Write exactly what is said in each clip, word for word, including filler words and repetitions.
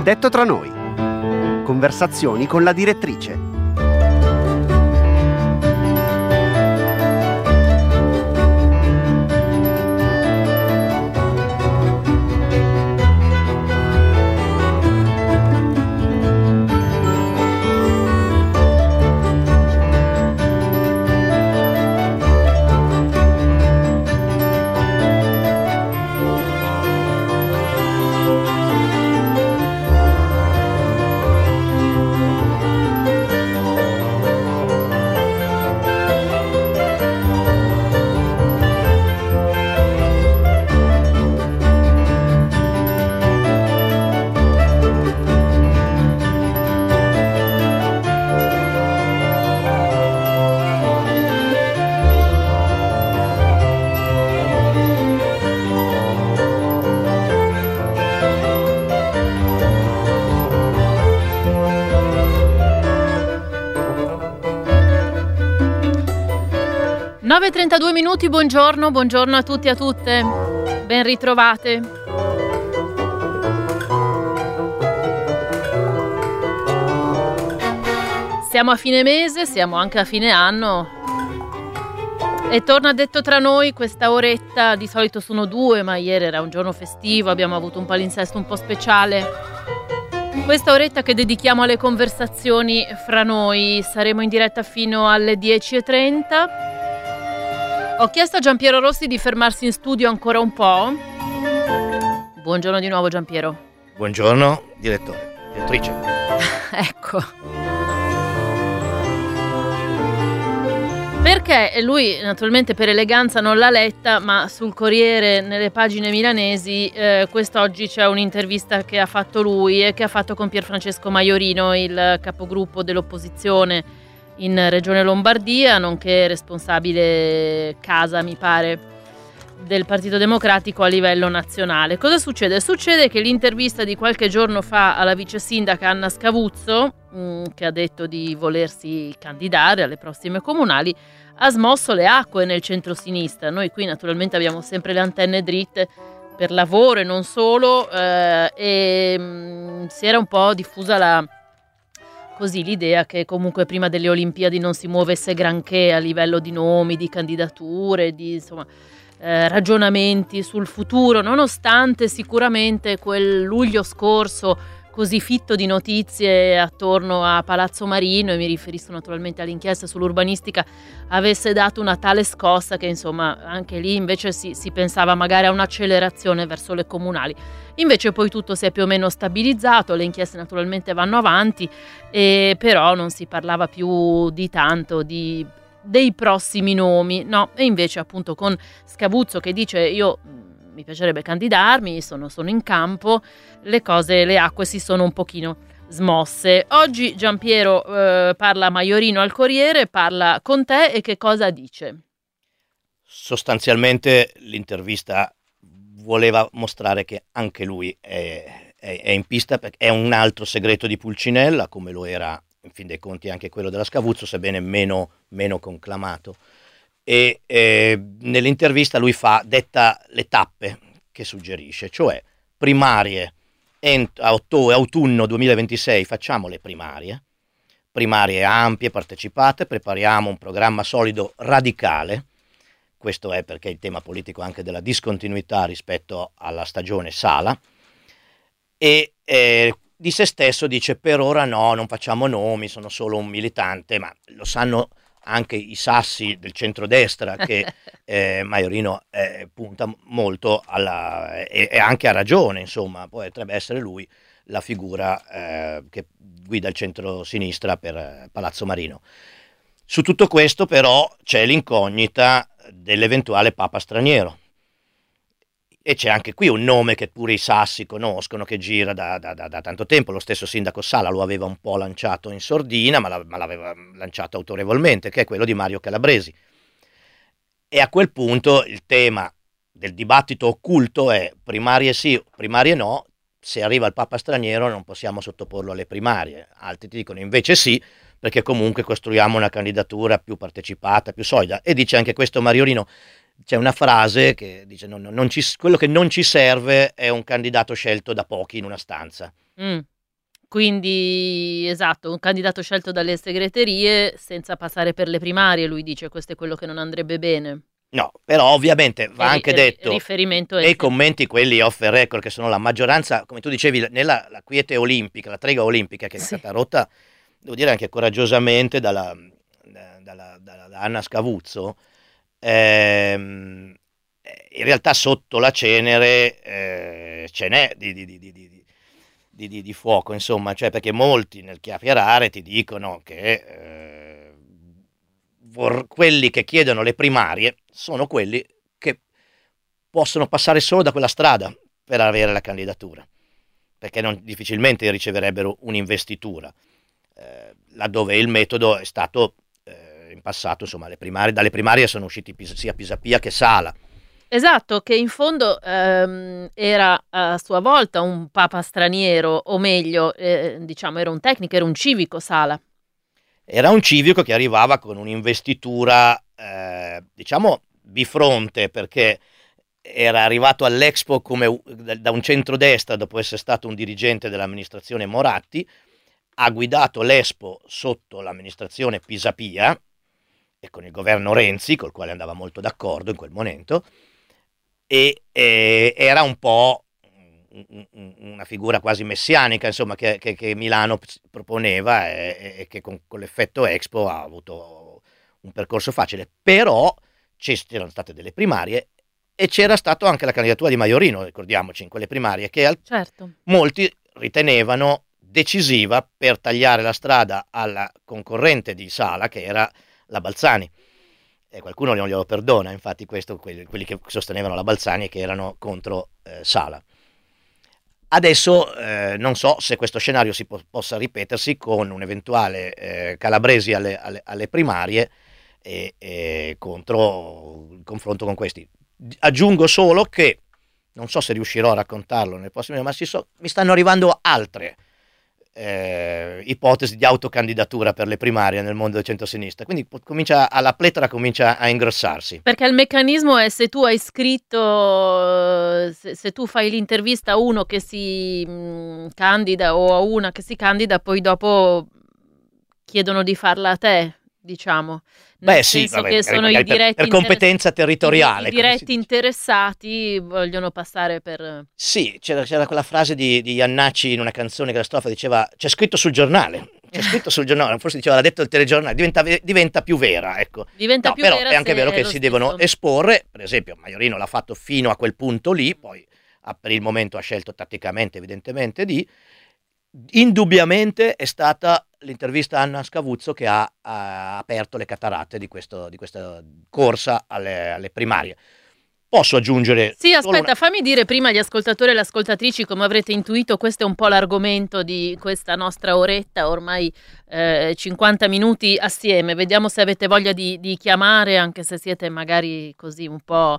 Detto tra noi. Conversazioni con la direttrice. nove e trentadue minuti, buongiorno, buongiorno a tutti e a tutte, ben ritrovate. Siamo a fine mese, siamo anche a fine anno e torna Detto tra noi questa oretta, di solito sono due, ma ieri era un giorno festivo, abbiamo avuto un palinsesto un po' speciale. Questa oretta che dedichiamo alle conversazioni fra noi, saremo in diretta fino alle dieci e trenta. Ho chiesto a Giampiero Rossi di fermarsi in studio ancora un po'. Buongiorno di nuovo Giampiero. Buongiorno direttore, direttrice. Ecco. Perché lui naturalmente per eleganza non l'ha letta, ma sul Corriere, nelle pagine milanesi, eh, quest'oggi c'è un'intervista che ha fatto lui e che ha fatto con Pierfrancesco Maiorino, il capogruppo dell'opposizione in Regione Lombardia, nonché responsabile casa, mi pare, del Partito Democratico a livello nazionale. Cosa succede? Succede che l'intervista di qualche giorno fa alla vice sindaca Anna Scavuzzo, mh, che ha detto di volersi candidare alle prossime comunali, ha smosso le acque nel centro-sinistra. Noi qui naturalmente abbiamo sempre le antenne dritte per lavoro e non solo, eh, e mh, si era un po' diffusa la così l'idea che comunque prima delle Olimpiadi non si muovesse granché a livello di nomi, di candidature, di insomma eh, ragionamenti sul futuro, nonostante sicuramente quel luglio scorso così fitto di notizie attorno a Palazzo Marino, e mi riferisco naturalmente all'inchiesta sull'urbanistica, avesse dato una tale scossa che insomma anche lì invece si, si pensava magari a un'accelerazione verso le comunali. Invece poi tutto si è più o meno stabilizzato, le inchieste naturalmente vanno avanti, e però non si parlava più di tanto di, dei prossimi nomi, no? E invece appunto con Scavuzzo che dice io mi piacerebbe candidarmi, sono, sono in campo, le cose, le acque si sono un pochino smosse. Oggi Giampiero eh, parla a Maiorino al Corriere, parla con te e che cosa dice? Sostanzialmente l'intervista voleva mostrare che anche lui è, è, è in pista, perché è un altro segreto di Pulcinella, come lo era in fin dei conti anche quello della Scavuzzo, sebbene meno, meno conclamato. E eh, nell'intervista lui fa, detta le tappe che suggerisce, cioè primarie, ent- a ottobre, autunno duemilaventisei facciamo le primarie, primarie ampie, partecipate, prepariamo un programma solido radicale. Questo è perché il tema politico anche della discontinuità rispetto alla stagione Sala, e eh, di se stesso dice per ora no, non facciamo nomi, sono solo un militante, ma lo sanno anche i sassi del centrodestra che eh, Maiorino eh, punta molto alla, e, e anche a ragione, insomma, potrebbe essere lui la figura eh, che guida il centro-sinistra per eh, Palazzo Marino. Su tutto questo però c'è l'incognita dell'eventuale papa straniero, e c'è anche qui un nome che pure i sassi conoscono, che gira da, da, da, da tanto tempo. Lo stesso sindaco Sala lo aveva un po' lanciato in sordina, ma, la, ma l'aveva lanciato autorevolmente, che è quello di Mario Calabresi. E a quel punto il tema del dibattito occulto è primarie sì, primarie no. Se arriva il papa straniero non possiamo sottoporlo alle primarie. Altri ti dicono invece sì, perché comunque costruiamo una candidatura più partecipata, più solida. E dice anche questo Maiorino, c'è una frase che dice non, non ci, quello che non ci serve è un candidato scelto da pochi in una stanza. Mm. Quindi, esatto, un candidato scelto dalle segreterie senza passare per le primarie, lui dice, questo è quello che non andrebbe bene. No, però ovviamente va E ri- anche ri- detto riferimento è nei sempre- commenti quelli off the record, che sono la maggioranza, come tu dicevi, nella la quiete olimpica, la trega olimpica che è Sì. stata rotta, devo dire anche coraggiosamente dalla, da- dalla- dalla- da Anna Scavuzzo, ehm, in realtà sotto la cenere eh, ce n'è di, di- di- di- di- di- di- di fuoco, insomma, cioè perché molti nel chiacchierare ti dicono che eh, vor- quelli che chiedono le primarie sono quelli che possono passare solo da quella strada per avere la candidatura, perché non, difficilmente riceverebbero un'investitura, eh, laddove il metodo è stato eh, in passato, insomma, le primarie, dalle primarie sono usciti Pis- sia Pisapia che Sala. Esatto, che in fondo ehm, era a sua volta un papa straniero, o meglio, eh, diciamo, era un tecnico, era un civico Sala. Era un civico che arrivava con un'investitura, eh, diciamo, bifronte, perché era arrivato all'Expo come da un centrodestra dopo essere stato un dirigente dell'amministrazione Moratti, ha guidato l'Expo sotto l'amministrazione Pisapia e con il governo Renzi, col quale andava molto d'accordo in quel momento, e, e era un po' una figura quasi messianica, insomma, che, che, che Milano proponeva e, e che con, con l'effetto Expo ha avuto un percorso facile. Però c'erano state delle primarie e c'era stato anche la candidatura di Maiorino, ricordiamoci, in quelle primarie che al- Certo. molti ritenevano decisiva per tagliare la strada alla concorrente di Sala, che era la Balzani. E qualcuno non glielo perdona, infatti, questo, quelli, quelli che sostenevano la Balzani e che erano contro eh, Sala. Adesso eh, non so se questo scenario si po- possa ripetersi con un eventuale eh, Calabresi alle, alle, alle primarie e, e contro il confronto con questi. Aggiungo solo che, non so se riuscirò a raccontarlo nel prossimo, ma si so, mi stanno arrivando altre eh, ipotesi di autocandidatura per le primarie nel mondo del centro-sinistra, quindi comincia, la pletora comincia a ingrossarsi. Perché il meccanismo è, se tu hai scritto, se, se tu fai l'intervista a uno che si mh, candida o a una che si candida, poi dopo chiedono di farla a te, diciamo. Nel Beh sì, senso vabbè, che magari, sono i magari per, diretti per competenza territoriale. I, i diretti interessati vogliono passare per... Sì, c'era, c'era quella frase di, di Iannacci in una canzone che la strofa diceva c'è scritto sul giornale, c'è scritto sul giornale, forse diceva l'ha detto il telegiornale, diventa, diventa più vera, ecco. Diventa no, più però vera è anche se vero è che lo si stesso. devono esporre, per esempio Maiorino l'ha fatto fino a quel punto lì, poi ha, per il momento ha scelto tatticamente evidentemente di... Indubbiamente è stata l'intervista a Anna Scavuzzo che ha, ha aperto le cataratte di, questo, di questa corsa alle, alle primarie. Posso aggiungere... Sì, solo aspetta, una- fammi dire prima agli ascoltatori e alle ascoltatrici, come avrete intuito, questo è un po' l'argomento di questa nostra oretta, ormai eh, cinquanta minuti assieme. Vediamo se avete voglia di, di chiamare, anche se siete magari così un po'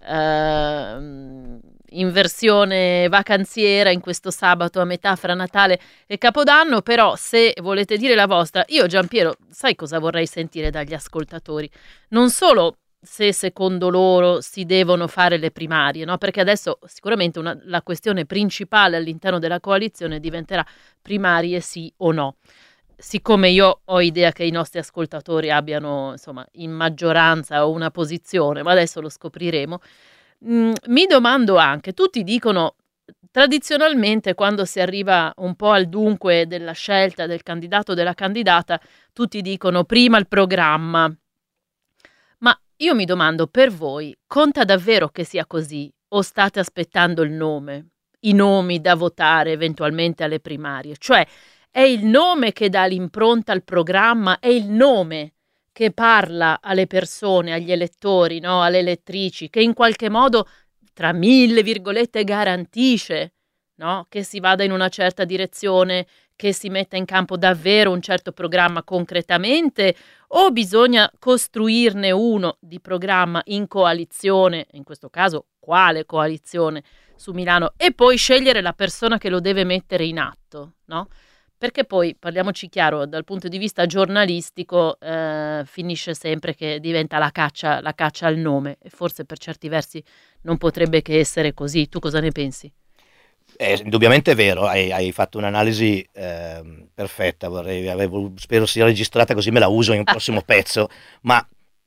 eh, in versione vacanziera in questo sabato a metà fra Natale e Capodanno, però se volete dire la vostra, io Giampiero, sai cosa vorrei sentire dagli ascoltatori? Non solo se secondo loro si devono fare le primarie, no? Perché adesso sicuramente una, la questione principale all'interno della coalizione diventerà primarie sì o no. Siccome io ho idea che i nostri ascoltatori abbiano, insomma, in maggioranza una posizione, ma adesso lo scopriremo, mh, mi domando anche, tutti dicono tradizionalmente quando si arriva un po' al dunque della scelta del candidato o della candidata, tutti dicono prima il programma. Ma io mi domando, per voi conta davvero che sia così o state aspettando il nome, i nomi da votare eventualmente alle primarie? Cioè è il nome che dà l'impronta al programma, è il nome che parla alle persone, agli elettori, no? Alle elettrici, che in qualche modo, tra mille virgolette, garantisce, no? Che si vada in una certa direzione, che si metta in campo davvero un certo programma concretamente, o bisogna costruirne uno di programma in coalizione, in questo caso quale coalizione su Milano, e poi scegliere la persona che lo deve mettere in atto, no? Perché poi, parliamoci chiaro, dal punto di vista giornalistico eh, finisce sempre che diventa la caccia, la caccia al nome, e forse per certi versi non potrebbe che essere così. Tu cosa ne pensi? è indubbiamente vero, hai, hai fatto un'analisi eh, perfetta, vorrei, avevo, spero sia registrata così me la uso in un prossimo pezzo, ma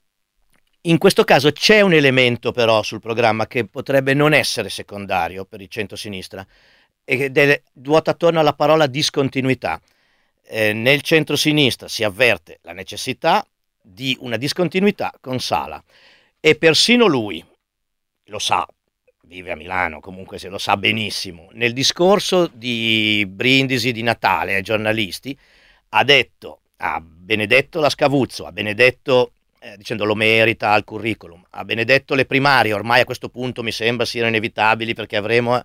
in questo caso c'è un elemento però sul programma che potrebbe non essere secondario per il centro-sinistra, ed è, ruota attorno alla parola discontinuità. Eh, nel centro-sinistra si avverte la necessità di una discontinuità con Sala, e persino lui lo sa, vive a Milano, comunque se lo sa benissimo, nel discorso di Brindisi di Natale ai giornalisti ha detto, ha benedetto la Scavuzzo, ha benedetto eh, dicendo lo merita al curriculum, ha benedetto le primarie, ormai a questo punto mi sembra siano inevitabili perché avremo,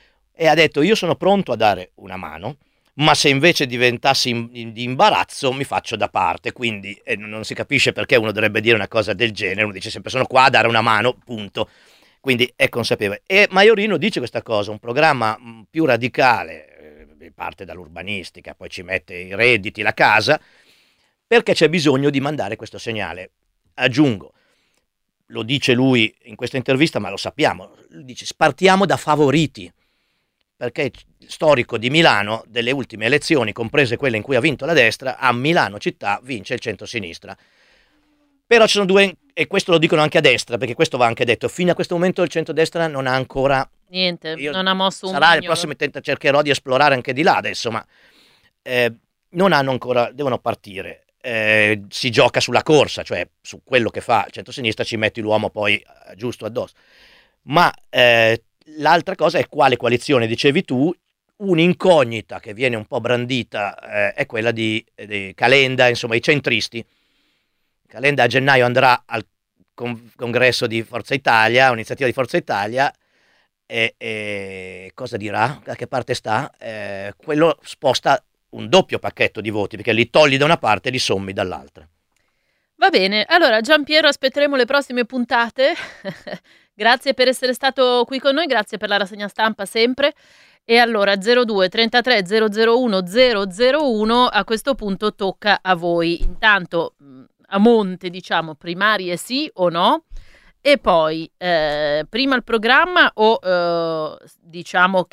e ha detto io sono pronto a dare una mano, ma se invece diventassi in, in, di imbarazzo mi faccio da parte, quindi eh, non si capisce perché uno dovrebbe dire una cosa del genere, uno dice sempre sono qua a dare una mano, punto, quindi è consapevole. E Maiorino dice questa cosa, un programma mh, più radicale, eh, parte dall'urbanistica, poi ci mette i redditi, la casa, perché c'è bisogno di mandare questo segnale. Aggiungo, lo dice lui in questa intervista, ma lo sappiamo, lui dice partiamo da favoriti, perché storico di Milano, delle ultime elezioni, comprese quelle in cui ha vinto la destra, a Milano città vince il centro-sinistra. Però ci sono due, e questo lo dicono anche a destra, perché questo va anche detto, fino a questo momento il centro-destra non ha ancora... Niente, io, non ha mosso un sarà mignolo. il prossimo tenta, cercherò di esplorare anche di là adesso, ma eh, non hanno ancora, devono partire. Eh, si gioca sulla corsa, cioè su quello che fa il centro-sinistra ci metti l'uomo poi eh, giusto addosso. Ma eh, l'altra cosa è quale coalizione, dicevi tu. Un'incognita che viene un po' brandita eh, è quella di, di Calenda, insomma i centristi. Calenda a gennaio andrà al con- congresso di Forza Italia, un'iniziativa di Forza Italia, e, e cosa dirà? Da che parte sta? Eh, quello sposta un doppio pacchetto di voti, perché li togli da una parte e li sommi dall'altra. Va bene, allora Giampiero, aspetteremo le prossime puntate. Grazie per essere stato qui con noi, grazie per la rassegna stampa sempre. E allora zero due trentatré zero zero uno zero zero uno, a questo punto tocca a voi. Intanto a monte, diciamo, primarie sì o no? E poi eh, prima il programma o eh, diciamo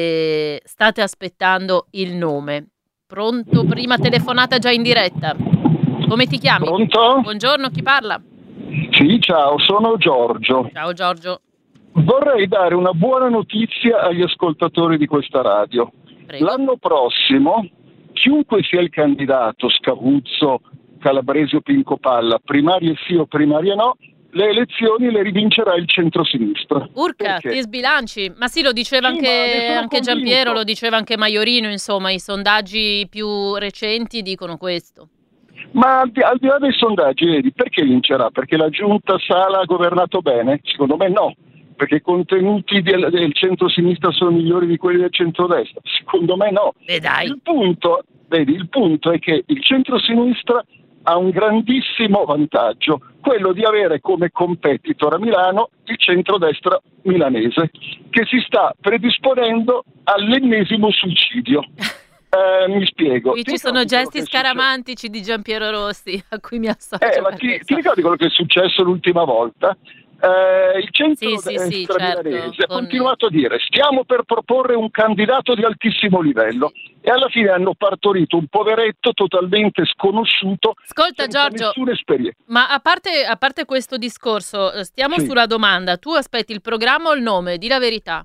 che state aspettando il nome? Pronto? Prima telefonata già in diretta. Come ti chiami? Pronto? Buongiorno, chi parla? Sì, ciao, sono Giorgio. Ciao Giorgio. Vorrei dare una buona notizia agli ascoltatori di questa radio. Prego. L'anno prossimo, chiunque sia il candidato, Scavuzzo, Calabresi o Pinco Palla, primarie sì o primarie no, le elezioni le rivincerà il centro-sinistra. Urca, Perché? ti sbilanci. Ma sì, lo diceva Sì, ma ne anche, sono anche convinto. Giampiero, lo diceva anche Maiorino, insomma, i sondaggi più recenti dicono questo. Ma al di, al di là dei sondaggi, vedi, perché vincerà? Perché la giunta Sala ha governato bene? Secondo me no, perché i contenuti del, del centro-sinistra sono migliori di quelli del centro-destra? Secondo me no. E dai. Il punto, vedi, il punto è che il centro-sinistra ha un grandissimo vantaggio, quello di avere come competitor a Milano il centrodestra milanese, che si sta predisponendo all'ennesimo suicidio. Eh, mi spiego. Qui ci sono gesti scaramantici di Giampiero Rossi a cui mi associo. Eh, ma ti, ti ricordi quello che è successo l'ultima volta? Eh, il centrodestra sì, sì, sì, certo, milanese ha con... continuato a dire stiamo per proporre un candidato di altissimo livello, e alla fine hanno partorito un poveretto totalmente sconosciuto. Ascolta senza Giorgio, nessuna esperienza. ma a parte, a parte questo discorso, stiamo Sì. sulla domanda, tu aspetti il programma o il nome? Di la verità.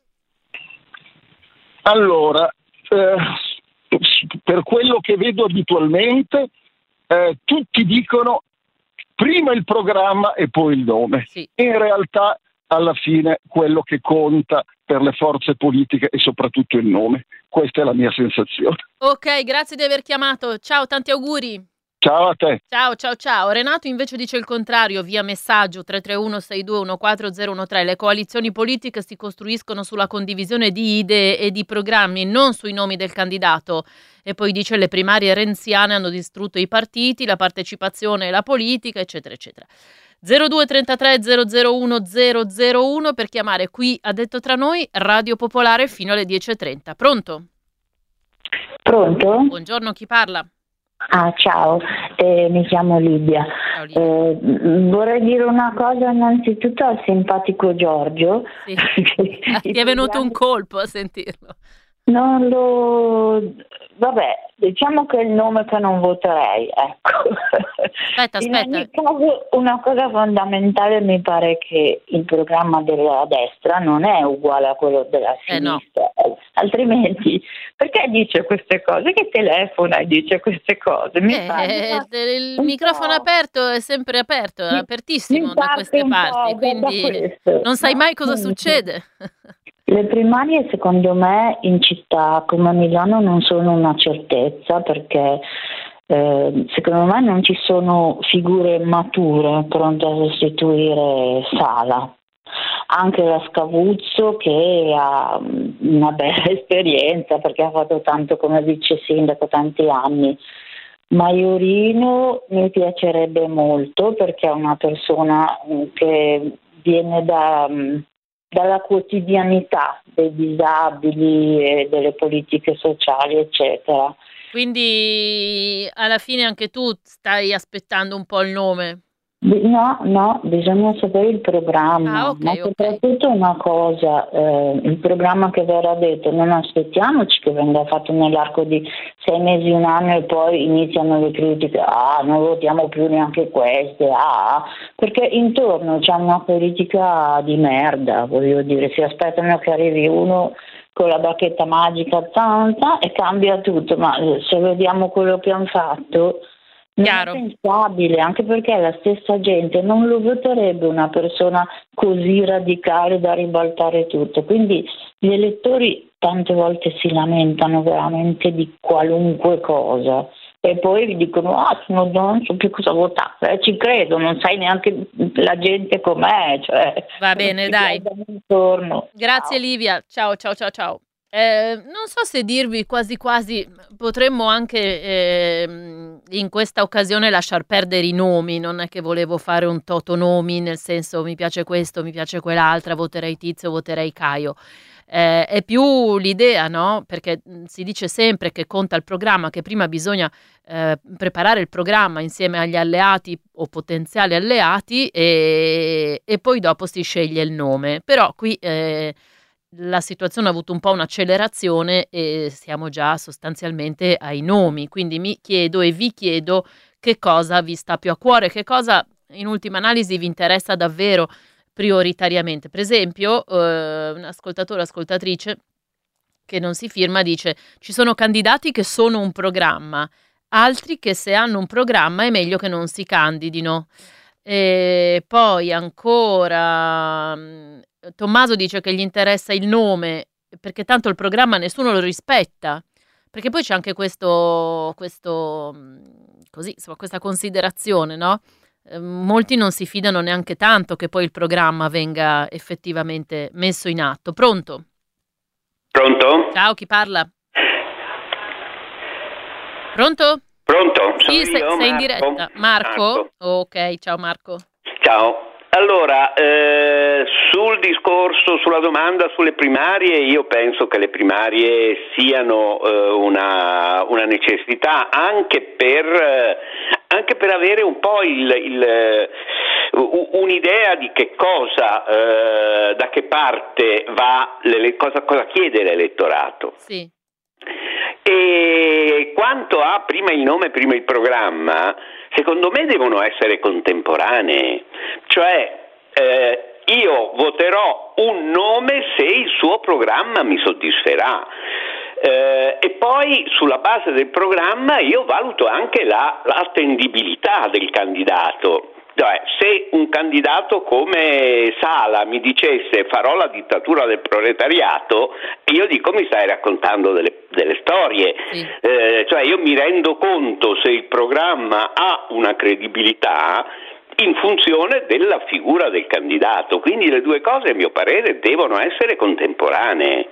Allora, eh, per quello che vedo abitualmente, eh, tutti dicono prima il programma e poi il nome. Sì. In realtà, alla fine, quello che conta per le forze politiche è soprattutto il nome. Questa è la mia sensazione. Ok, grazie di aver chiamato. Ciao, tanti auguri. Ciao a te. Ciao, ciao, ciao. Renato invece dice il contrario, via messaggio tre tre uno sei due uno quattro zero uno tre. Le coalizioni politiche si costruiscono sulla condivisione di idee e di programmi, non sui nomi del candidato. E poi dice le primarie renziane hanno distrutto i partiti, la partecipazione e la politica, eccetera, eccetera. zero due trentatré zero zero uno zero zero uno per chiamare qui a Detto Tra Noi, Radio Popolare fino alle dieci e trenta. Pronto? Pronto? Buongiorno, chi parla? Ah, ciao, eh, mi chiamo Livia. Ciao, Livia. Eh, vorrei dire una cosa innanzitutto al simpatico Giorgio. Sì. Che Ah, i ti è venuto un programmi colpo a sentirlo. Non lo... Vabbè, diciamo che è il nome che non voterei, ecco. Aspetta, In aspetta. ogni caso, una cosa fondamentale mi pare che il programma della destra non è uguale a quello della Eh no. sinistra, eh, altrimenti perché dice queste cose? Che telefona e dice queste cose? Mi Eh, pare eh, il un microfono po'- aperto è sempre aperto, è mi- apertissimo mi da parte queste un po' parti, da- da quindi questo. non sai No, mai cosa appunto. succede. Le primarie secondo me in città come Milano non sono una certezza perché eh, secondo me non ci sono figure mature pronte a sostituire Sala. Anche la Scavuzzo che ha una bella esperienza perché ha fatto tanto come vice sindaco tanti anni. Maiorino mi piacerebbe molto perché è una persona che viene da, dalla quotidianità dei disabili e delle politiche sociali, eccetera. Quindi alla fine anche tu stai aspettando un po' il nome. No, no, bisogna sapere il programma, Ah, ok, ma ok. soprattutto una cosa, eh, il programma che verrà detto, non aspettiamoci che venga fatto nell'arco di sei mesi, un anno e poi iniziano le critiche, ah, non votiamo più neanche queste, ah, perché intorno c'è una politica di merda, voglio dire, si aspettano che arrivi uno con la bacchetta magica tanta e cambia tutto, ma se vediamo quello che hanno fatto... Non Chiaro. è pensabile, anche perché la stessa gente non lo voterebbe una persona così radicale da ribaltare tutto. Quindi gli elettori tante volte si lamentano veramente di qualunque cosa e poi vi dicono ah non, non so più cosa votare, eh, ci credo, non sai neanche la gente com'è. Cioè, Va bene, si dai. guardano intorno. Grazie Ciao. Livia, ciao ciao ciao ciao. Eh, non so se dirvi quasi quasi, potremmo anche eh, in questa occasione lasciar perdere i nomi, non è che volevo fare un toto nomi, nel senso mi piace questo, mi piace quell'altra, voterei Tizio, voterei Caio. Eh, è più l'idea, no? Perché mh, si dice sempre che conta il programma, che prima bisogna eh, preparare il programma insieme agli alleati o potenziali alleati e, e poi dopo si sceglie il nome. Però qui... Eh, la situazione ha avuto un po' un'accelerazione e siamo già sostanzialmente ai nomi, quindi mi chiedo e vi chiedo che cosa vi sta più a cuore, che cosa in ultima analisi vi interessa davvero prioritariamente. Per esempio, eh, un ascoltatore o ascoltatrice che non si firma dice ci sono candidati che sono un programma, altri che se hanno un programma è meglio che non si candidino. E poi ancora Tommaso dice che gli interessa il nome perché tanto il programma nessuno lo rispetta, perché poi c'è anche questo, questo così, insomma, questa considerazione, no? Eh, molti non si fidano neanche tanto che poi il programma venga effettivamente messo in atto. Pronto? Pronto? Ciao, chi parla? Pronto? Pronto? Sono Sì, sei, io, sei in Marco. diretta. Marco? Marco. Ok, ciao Marco. Ciao. Allora, eh, sul discorso, sulla domanda sulle primarie, io penso che le primarie siano eh, una, una necessità anche per, eh, anche per avere un po' il, il, uh, un'idea di che cosa, eh, da che parte va, le, cosa, cosa chiede l'elettorato. Sì. E quanto a prima il nome, prima il programma, secondo me devono essere contemporanee, cioè eh, io voterò un nome se il suo programma mi soddisferà eh, e poi sulla base del programma io valuto anche la, l'attendibilità del candidato. Cioè, se un candidato come Sala mi dicesse farò la dittatura del proletariato, io dico mi stai raccontando delle, delle storie, Sì. eh, cioè io mi rendo conto se il programma ha una credibilità in funzione della figura del candidato, quindi le due cose a mio parere devono essere contemporanee.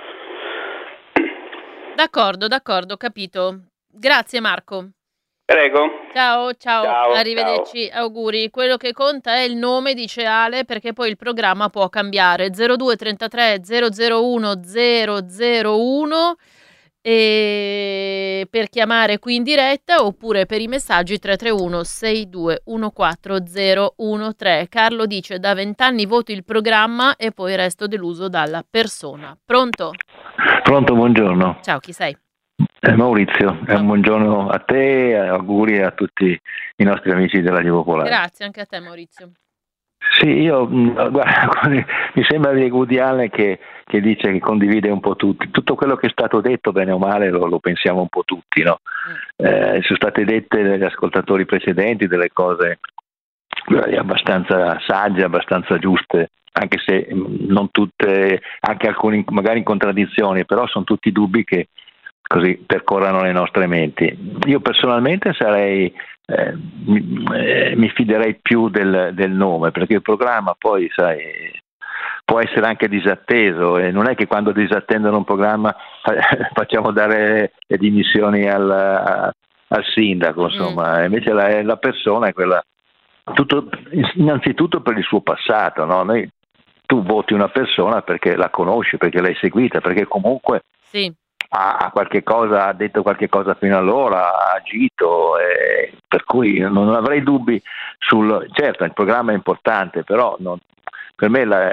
D'accordo, d'accordo, capito. Grazie Marco. Prego. Ciao, ciao, Ciao, arrivederci, auguri. Quello che conta è il nome, dice Ale, perché poi il programma può cambiare. zero due trentatré zero zero uno zero zero uno E per chiamare qui in diretta oppure per i messaggi tre tre uno sei due uno quattro zero uno tre. Carlo dice: da vent'anni voto il programma e poi resto deluso dalla persona. Pronto? Pronto, buongiorno. Ciao, chi sei? Eh, Maurizio, è un buongiorno a te e auguri a tutti i nostri amici della Radio Popolare. Grazie, anche a te Maurizio. Sì, io guarda, mi sembra di Woody Allen che, che dice che condivide un po' tutti. Tutto quello che è stato detto, bene o male, lo, lo pensiamo un po' tutti, no? Eh, sono state dette dagli ascoltatori precedenti delle cose abbastanza sagge, abbastanza giuste, anche se non tutte, anche alcuni magari in contraddizioni, però sono tutti dubbi che così percorrano le nostre menti. Io personalmente sarei eh, mi, eh, mi fiderei più del, del nome, perché il programma poi sai può essere anche disatteso e non è che quando disattendono un programma facciamo dare le dimissioni al, al sindaco, insomma. Mm. Invece la, la persona è quella, tutto, innanzitutto per il suo passato, no? Noi, tu voti una persona perché la conosci, perché l'hai seguita, perché comunque sì. ha qualche cosa, ha detto qualche cosa fino allora, ha agito, eh, per cui non avrei dubbi sul, certo il programma è importante, però non, per me la,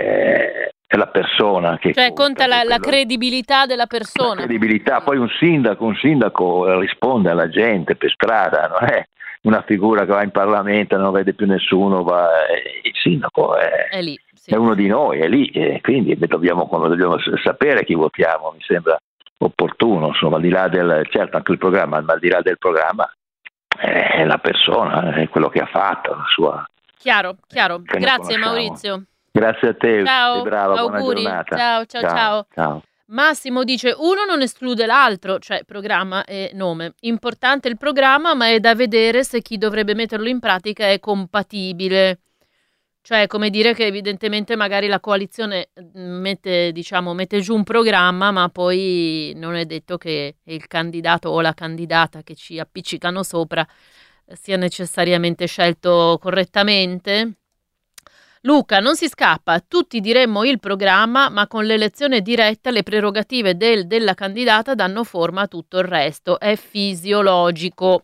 è, è la persona che cioè conta, conta la, quello, la credibilità della persona. La credibilità, poi un sindaco, un sindaco risponde alla gente per strada, non è una figura che va in Parlamento, non vede più nessuno, va, il sindaco è, è lì, sì. È uno di noi, è lì, e quindi dobbiamo, dobbiamo sapere chi votiamo, mi sembra opportuno, insomma, al di là del, certo anche il programma, ma al di là del programma è la persona, è quello che ha fatto, la sua. Chiaro, chiaro. Grazie Maurizio. Grazie a te, ciao, sei brava, auguri. Buona giornata. Ciao, ciao, ciao, ciao. Ciao. Massimo dice: uno non esclude l'altro, cioè programma e nome. Importante il programma, ma è da vedere se chi dovrebbe metterlo in pratica è compatibile. Cioè, come dire che evidentemente magari la coalizione mette, diciamo, mette giù un programma, ma poi non è detto che il candidato o la candidata che ci appiccicano sopra sia necessariamente scelto correttamente. Luca, non si scappa, tutti diremmo il programma, ma con l'elezione diretta le prerogative del, della candidata danno forma a tutto il resto, è fisiologico.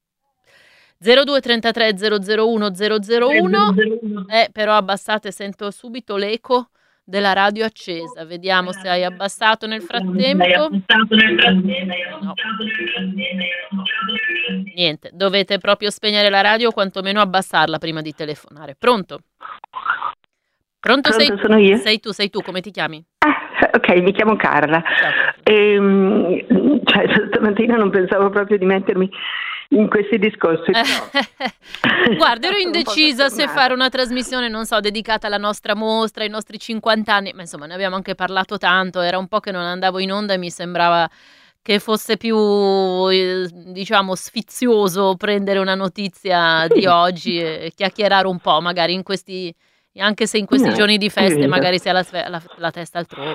zero due trentatré zero zero uno zero zero uno, eh, però abbassate, sento subito l'eco della radio accesa, vediamo se hai abbassato nel frattempo. No. Niente, dovete proprio spegnere la radio o quantomeno abbassarla prima di telefonare. Pronto? Pronto, Pronto sei, sono io? Sei tu, sei tu, come ti chiami? Ah, ok, mi chiamo Carla. E, cioè, stamattina non pensavo proprio di mettermi in questi discorsi. Però... Guarda, ero indecisa se fare una trasmissione, non so, dedicata alla nostra mostra, ai nostri cinquanta anni, ma insomma ne abbiamo anche parlato tanto, era un po' che non andavo in onda e mi sembrava che fosse più, diciamo, sfizioso prendere una notizia di oggi e chiacchierare un po', magari in questi, anche se in questi no, giorni di feste magari si ha la, la, la testa altrove.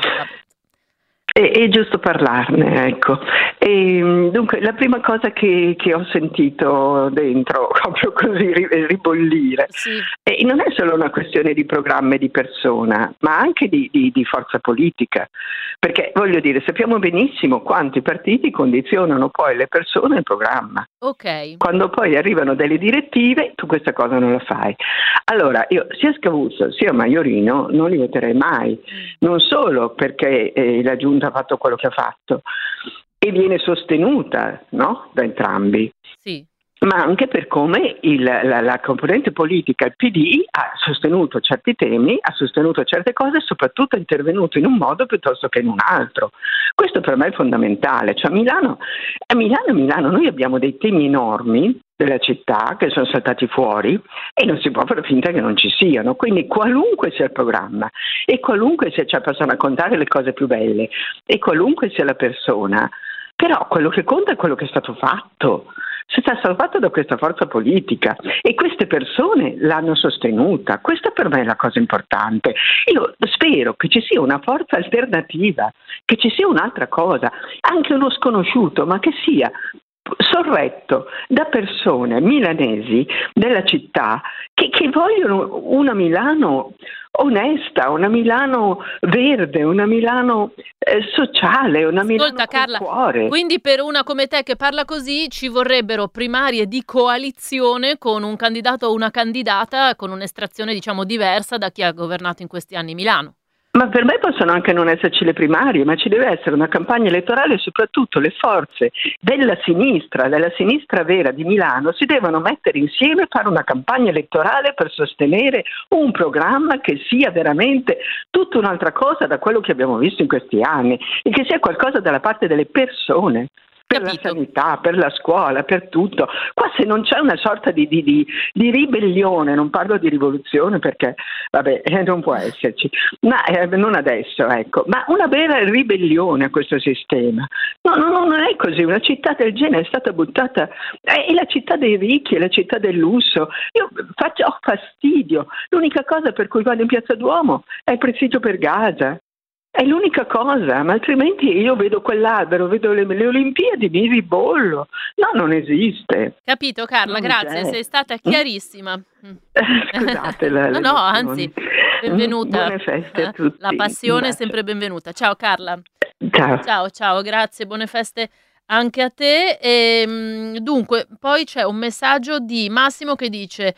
È, è giusto parlarne, ecco. E, dunque, la prima cosa che, che ho sentito dentro, proprio così ribollire, sì. e non è solo una questione di programma e di persona, ma anche di, di, di forza politica. Perché, voglio dire, sappiamo benissimo quanti partiti condizionano poi le persone e il programma. Ok. Quando poi arrivano delle direttive, tu questa cosa non la fai. Allora, io sia Scavuzzo sia Maiorino non li voterei mai. Non solo perché eh, la Giunta ha fatto quello che ha fatto e viene sostenuta, no? Da entrambi. Sì. Ma anche per come il, la, la componente politica, il P D, ha sostenuto certi temi, ha sostenuto certe cose e soprattutto è intervenuto in un modo piuttosto che in un altro. Questo per me è fondamentale. Cioè a Milano, a Milano, a Milano noi abbiamo dei temi enormi della città che sono saltati fuori e non si può fare finta che non ci siano. Quindi qualunque sia il programma e qualunque sia, cioè possono raccontare le cose più belle e qualunque sia la persona, però quello che conta è quello che è stato fatto. Se è stato fatto da questa forza politica e queste persone l'hanno sostenuta, questa per me è la cosa importante. Io spero che ci sia una forza alternativa, che ci sia un'altra cosa, anche uno sconosciuto, ma che sia sorretto da persone milanesi della città che, che vogliono una Milano onesta, una Milano verde, una Milano eh, sociale, una Milano Ascolta, col Carla, cuore. Quindi per una come te che parla così ci vorrebbero primarie di coalizione con un candidato o una candidata con un'estrazione diciamo diversa da chi ha governato in questi anni Milano. Ma per me possono anche non esserci le primarie, ma ci deve essere una campagna elettorale e soprattutto le forze della sinistra, della sinistra vera di Milano si devono mettere insieme e fare una campagna elettorale per sostenere un programma che sia veramente tutta un'altra cosa da quello che abbiamo visto in questi anni e che sia qualcosa dalla parte delle persone. Per Capito. la sanità, per la scuola, per tutto. Qua se non c'è una sorta di, di, di, di ribellione, non parlo di rivoluzione perché vabbè eh, non può esserci, ma eh, non adesso, ecco, ma una vera ribellione a questo sistema. No, no, no, non è così. Una città del genere è stata buttata, è la città dei ricchi, è la città del lusso. Io faccio, ho fastidio. L'unica cosa per cui vado in Piazza Duomo è il presidio per Gaza. È l'unica cosa, ma altrimenti io vedo quell'albero, vedo le, le Olimpiadi, mi ribollo. No, non esiste. Capito, Carla, Non grazie, c'è. sei stata chiarissima. Scusate la, No, le no, emozioni. anzi, benvenuta. Buone feste a tutti. La passione è Un bacio. sempre benvenuta. Ciao Carla. Ciao. Ciao, ciao, grazie, buone feste anche a te. E, mh, dunque, poi c'è un messaggio di Massimo che dice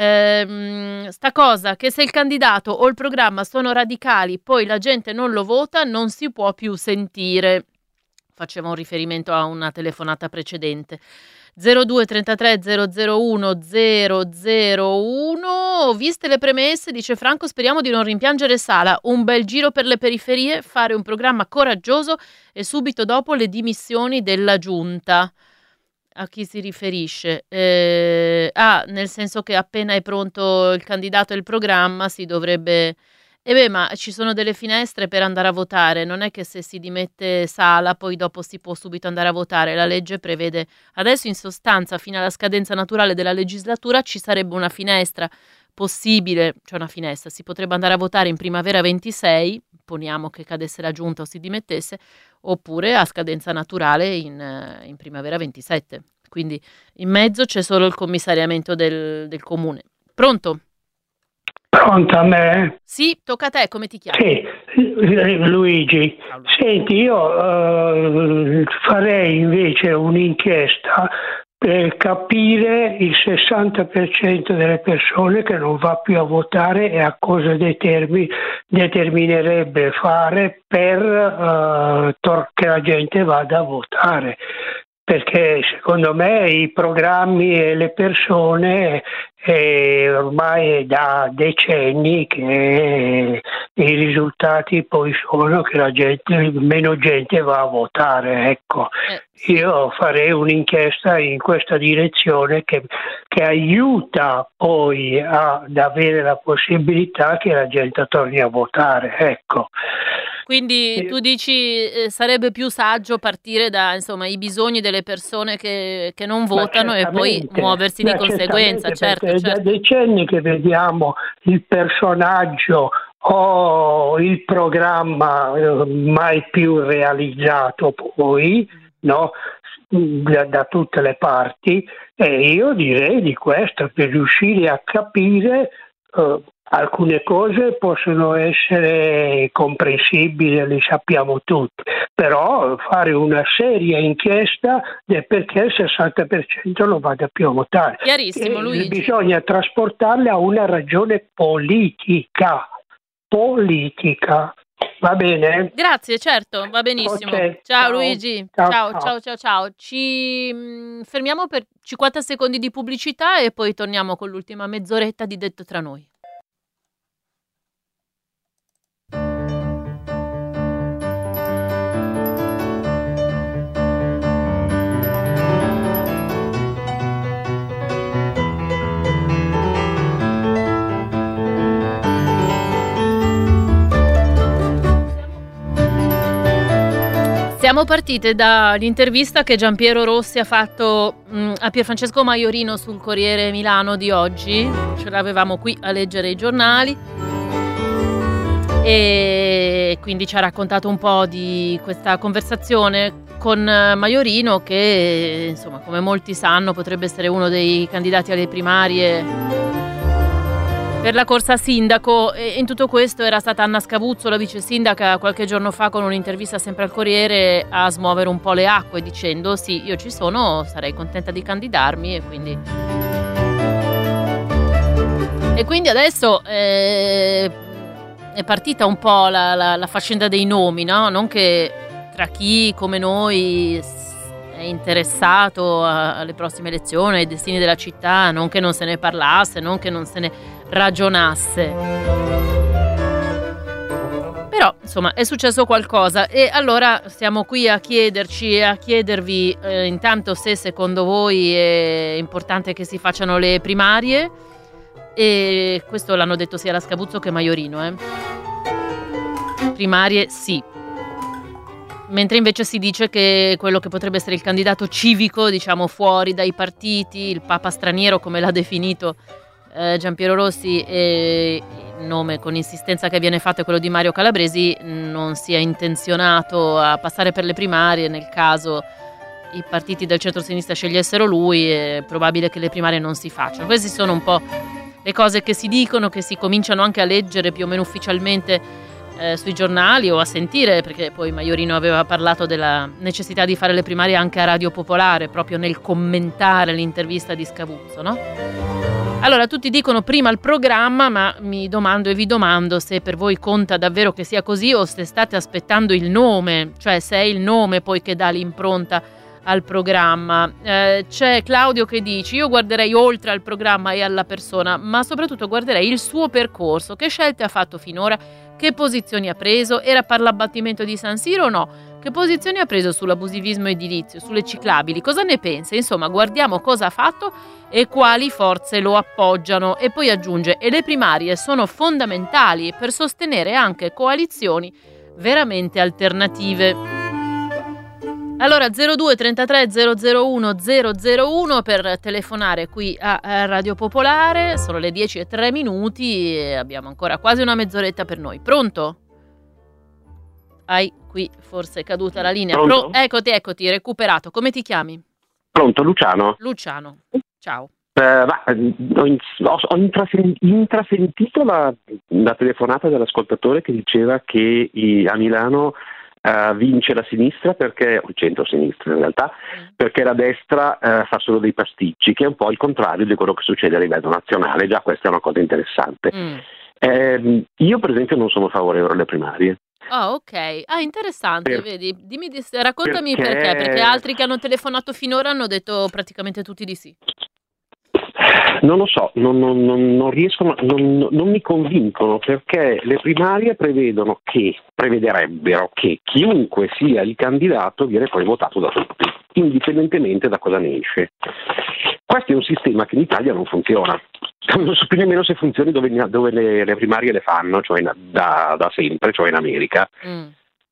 ehm, sta cosa che se il candidato o il programma sono radicali poi la gente non lo vota non si può più sentire. Faceva un riferimento a una telefonata precedente. zero due trentatré zero zero uno zero zero uno. Viste le premesse, dice Franco, speriamo di non rimpiangere Sala. Un bel giro per le periferie, fare un programma coraggioso e subito dopo le dimissioni della giunta. A chi si riferisce? Eh, ah, nel senso che appena è pronto il candidato e il programma si dovrebbe... E beh, ma ci sono delle finestre per andare a votare, non è che se si dimette Sala poi dopo si può subito andare a votare, la legge prevede adesso in sostanza fino alla scadenza naturale della legislatura ci sarebbe una finestra possibile, cioè una finestra, si potrebbe andare a votare in primavera ventisei, poniamo che cadesse la giunta o si dimettesse, oppure a scadenza naturale in, in primavera ventisette, quindi in mezzo c'è solo il commissariamento del, del comune. Pronto? Pronto a me? Sì, tocca a te, come ti chiami? Sì, Luigi. Senti, io eh, farei invece un'inchiesta per capire il sessanta per cento delle persone che non va più a votare e a cosa determi- determinerebbe fare per eh, tor- che la gente vada a votare. Perché secondo me i programmi e le persone eh, ormai è da decenni che i risultati poi sono che la gente, meno gente va a votare. Ecco, io farei un'inchiesta in questa direzione che, che aiuta poi a, ad avere la possibilità che la gente torni a votare. Ecco. Quindi tu dici eh, sarebbe più saggio partire da insomma i bisogni delle persone che, che non votano e poi muoversi di conseguenza, certo, perché certo. È da decenni che vediamo il personaggio o il programma eh, mai più realizzato poi, no? Da, da tutte le parti, e io direi di questo per riuscire a capire eh, alcune cose possono essere comprensibili, le sappiamo tutti, però fare una seria inchiesta del perché il sessanta per cento non vada più a votare. Chiarissimo, e Luigi. Bisogna trasportarle a una ragione politica, politica. Va bene? Grazie, certo, va benissimo. Okay, ciao, ciao. Luigi. Ciao, Ciao, ciao. ciao, ciao, ciao. Ci mh, fermiamo per cinquanta secondi di pubblicità e poi torniamo con l'ultima mezz'oretta di Detto tra noi. Siamo partite dall'intervista che Giampiero Rossi ha fatto mh, a Pierfrancesco Maiorino sul Corriere Milano di oggi. Ce l'avevamo qui a leggere i giornali e quindi ci ha raccontato un po' di questa conversazione con Maiorino che, insomma, come molti sanno, potrebbe essere uno dei candidati alle primarie per la corsa a sindaco. E in tutto questo era stata Anna Scavuzzo, la vice sindaca, qualche giorno fa con un'intervista sempre al Corriere a smuovere un po' le acque dicendo sì, io ci sono, sarei contenta di candidarmi e quindi e quindi adesso eh, è partita un po' la, la, la faccenda dei nomi, no? Non che tra chi come noi è interessato a, alle prossime elezioni, ai destini della città, non che non se ne parlasse, non che non se ne ragionasse. Però, insomma, è successo qualcosa e allora siamo qui a chiederci e a chiedervi eh, intanto se secondo voi è importante che si facciano le primarie, e questo l'hanno detto sia la Scavuzzo che Maiorino, eh. Primarie sì. Mentre invece si dice che quello che potrebbe essere il candidato civico, diciamo fuori dai partiti, il papa straniero come l'ha definito eh, Giampiero Rossi, e il nome con insistenza che viene fatto è quello di Mario Calabresi, non sia intenzionato a passare per le primarie nel caso i partiti del centro-sinistra scegliessero lui, è probabile che le primarie non si facciano. Queste sono un po' le cose che si dicono, che si cominciano anche a leggere più o meno ufficialmente eh, sui giornali o a sentire, perché poi Maiorino aveva parlato della necessità di fare le primarie anche a Radio Popolare, proprio nel commentare l'intervista di Scavuzzo, no? Allora, tutti dicono prima il programma, ma mi domando e vi domando se per voi conta davvero che sia così o se state aspettando il nome, cioè se è il nome poi che dà l'impronta al programma. Eh, c'è Claudio che dice: io guarderei oltre al programma e alla persona, ma soprattutto guarderei il suo percorso, che scelte ha fatto finora, che posizioni ha preso, era per l'abbattimento di San Siro o no, che posizioni ha preso sull'abusivismo edilizio, sulle ciclabili, cosa ne pensa, insomma guardiamo cosa ha fatto e quali forze lo appoggiano. E poi aggiunge: e le primarie sono fondamentali per sostenere anche coalizioni veramente alternative. Allora zero due trentatré zero zero uno zero zero uno per telefonare qui a Radio Popolare, sono le dieci e tre minuti e abbiamo ancora quasi una mezz'oretta per noi. Pronto? Hai qui forse è caduta la linea. Pronto? Pro- eccoti, eccoti, recuperato. Come ti chiami? Pronto, Luciano. Luciano, ciao. Eh, va, ho, in- ho, ho intrasen- intrasentito la, la telefonata dell'ascoltatore che diceva che i- a Milano Uh, vince la sinistra, perché il centro-sinistra in realtà, mm. perché la destra uh, fa solo dei pasticci, che è un po' il contrario di quello che succede a livello nazionale. Già questa è una cosa interessante. Mm. Eh, io per esempio non sono favorevole alle primarie. Ah, oh, ok. Ah, interessante, per, vedi. Dimmi di, raccontami perché... perché, perché altri che hanno telefonato finora hanno detto praticamente tutti di sì. Non lo so, non, non, non, non riescono, non, non mi convincono, perché le primarie prevedono che, prevederebbero che chiunque sia il candidato viene poi votato da tutti, indipendentemente da cosa ne esce. Questo è un sistema che in Italia non funziona. Non so più nemmeno se funzioni dove, dove le, le primarie le fanno, cioè in, da, da sempre, cioè in America. Mm.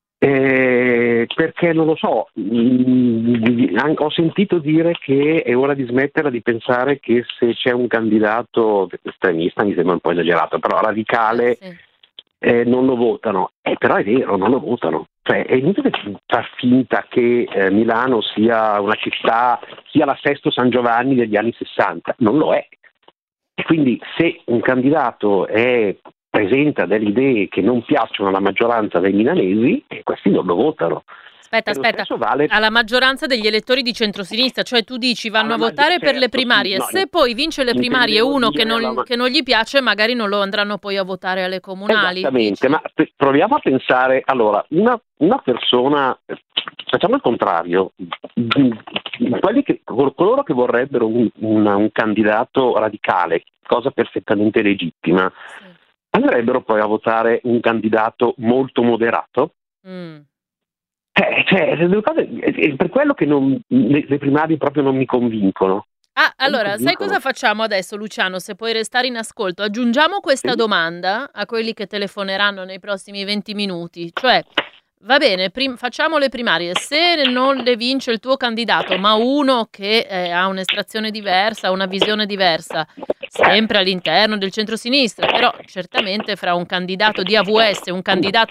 Eh, perché non lo so, mh, ho sentito dire che è ora di smetterla di pensare che se c'è un candidato estremista, mi sembra un po' esagerato, però radicale, sì. eh, non lo votano. Eh, però è vero, non lo votano. Cioè, è inutile far finta che eh, Milano sia una città, sia la Sesto San Giovanni degli anni sessanta, non lo è. E quindi se un candidato è presenta delle idee che non piacciono alla maggioranza dei milanesi, e questi non lo votano. Aspetta, aspetta, vale... alla maggioranza degli elettori di centrosinistra, cioè tu dici vanno alla a votare maggior... per certo, le primarie, sì, no, se poi vince le primarie uno che non, la... che non gli piace, magari non lo andranno poi a votare alle comunali. Esattamente, dici? Ma proviamo a pensare, allora, una, una persona, facciamo il contrario, quelli che, coloro che vorrebbero un, un, un candidato radicale, cosa perfettamente legittima, sì. andrebbero poi a votare un candidato molto moderato? Mm. Eh, cioè, le cose, è per quello che non, le, le primarie proprio non mi convincono. Ah, allora, sai cosa facciamo adesso, Luciano? Se puoi restare in ascolto, aggiungiamo questa sì. domanda a quelli che telefoneranno nei prossimi venti minuti. Cioè, va bene, prim- facciamo le primarie. Se non le vince il tuo candidato, ma uno che eh, ha un'estrazione diversa, una visione diversa, sempre all'interno del centro-sinistra, però certamente fra un candidato di A V S e un candidato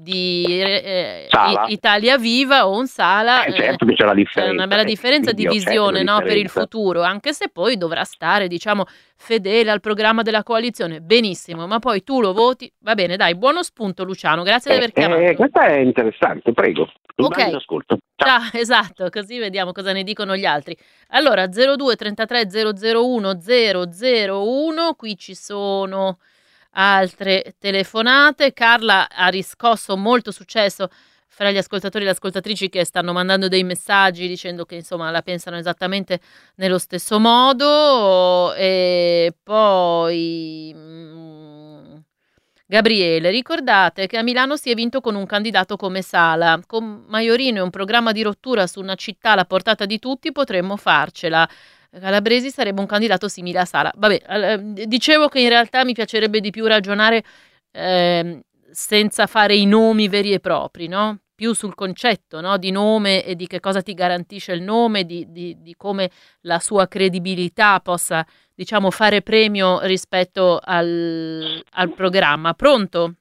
di eh, Sala. Italia Viva o un Sala, Eh, certo che c'è la differenza. c'è una bella differenza di Quindi, visione, certo, no, per il differenza. futuro, anche se poi dovrà stare, diciamo, fedele al programma della coalizione, benissimo, ma poi tu lo voti, va bene, dai, buono spunto Luciano, grazie di aver chiamato. Eh, questa è interessante, prego. Ok. Domani ascolto. Ciao. Ciao, esatto, così vediamo cosa ne dicono gli altri. Allora, zero due trentatré zero zero uno zero zero uno, qui ci sono altre telefonate. Carla ha riscosso molto successo fra gli ascoltatori e le ascoltatrici che stanno mandando dei messaggi dicendo che insomma la pensano esattamente nello stesso modo. E poi mm, Gabriele, ricordate che a Milano si è vinto con un candidato come Sala. Con Maiorino e un programma di rottura su una città alla portata di tutti potremmo farcela. Calabresi sarebbe un candidato simile a Sala. Vabbè, eh, dicevo che in realtà mi piacerebbe di più ragionare eh, senza fare i nomi veri e propri, no? Più sul concetto, no? Di nome e di che cosa ti garantisce il nome, di, di, di come la sua credibilità possa, diciamo, fare premio rispetto al, al programma. Pronto?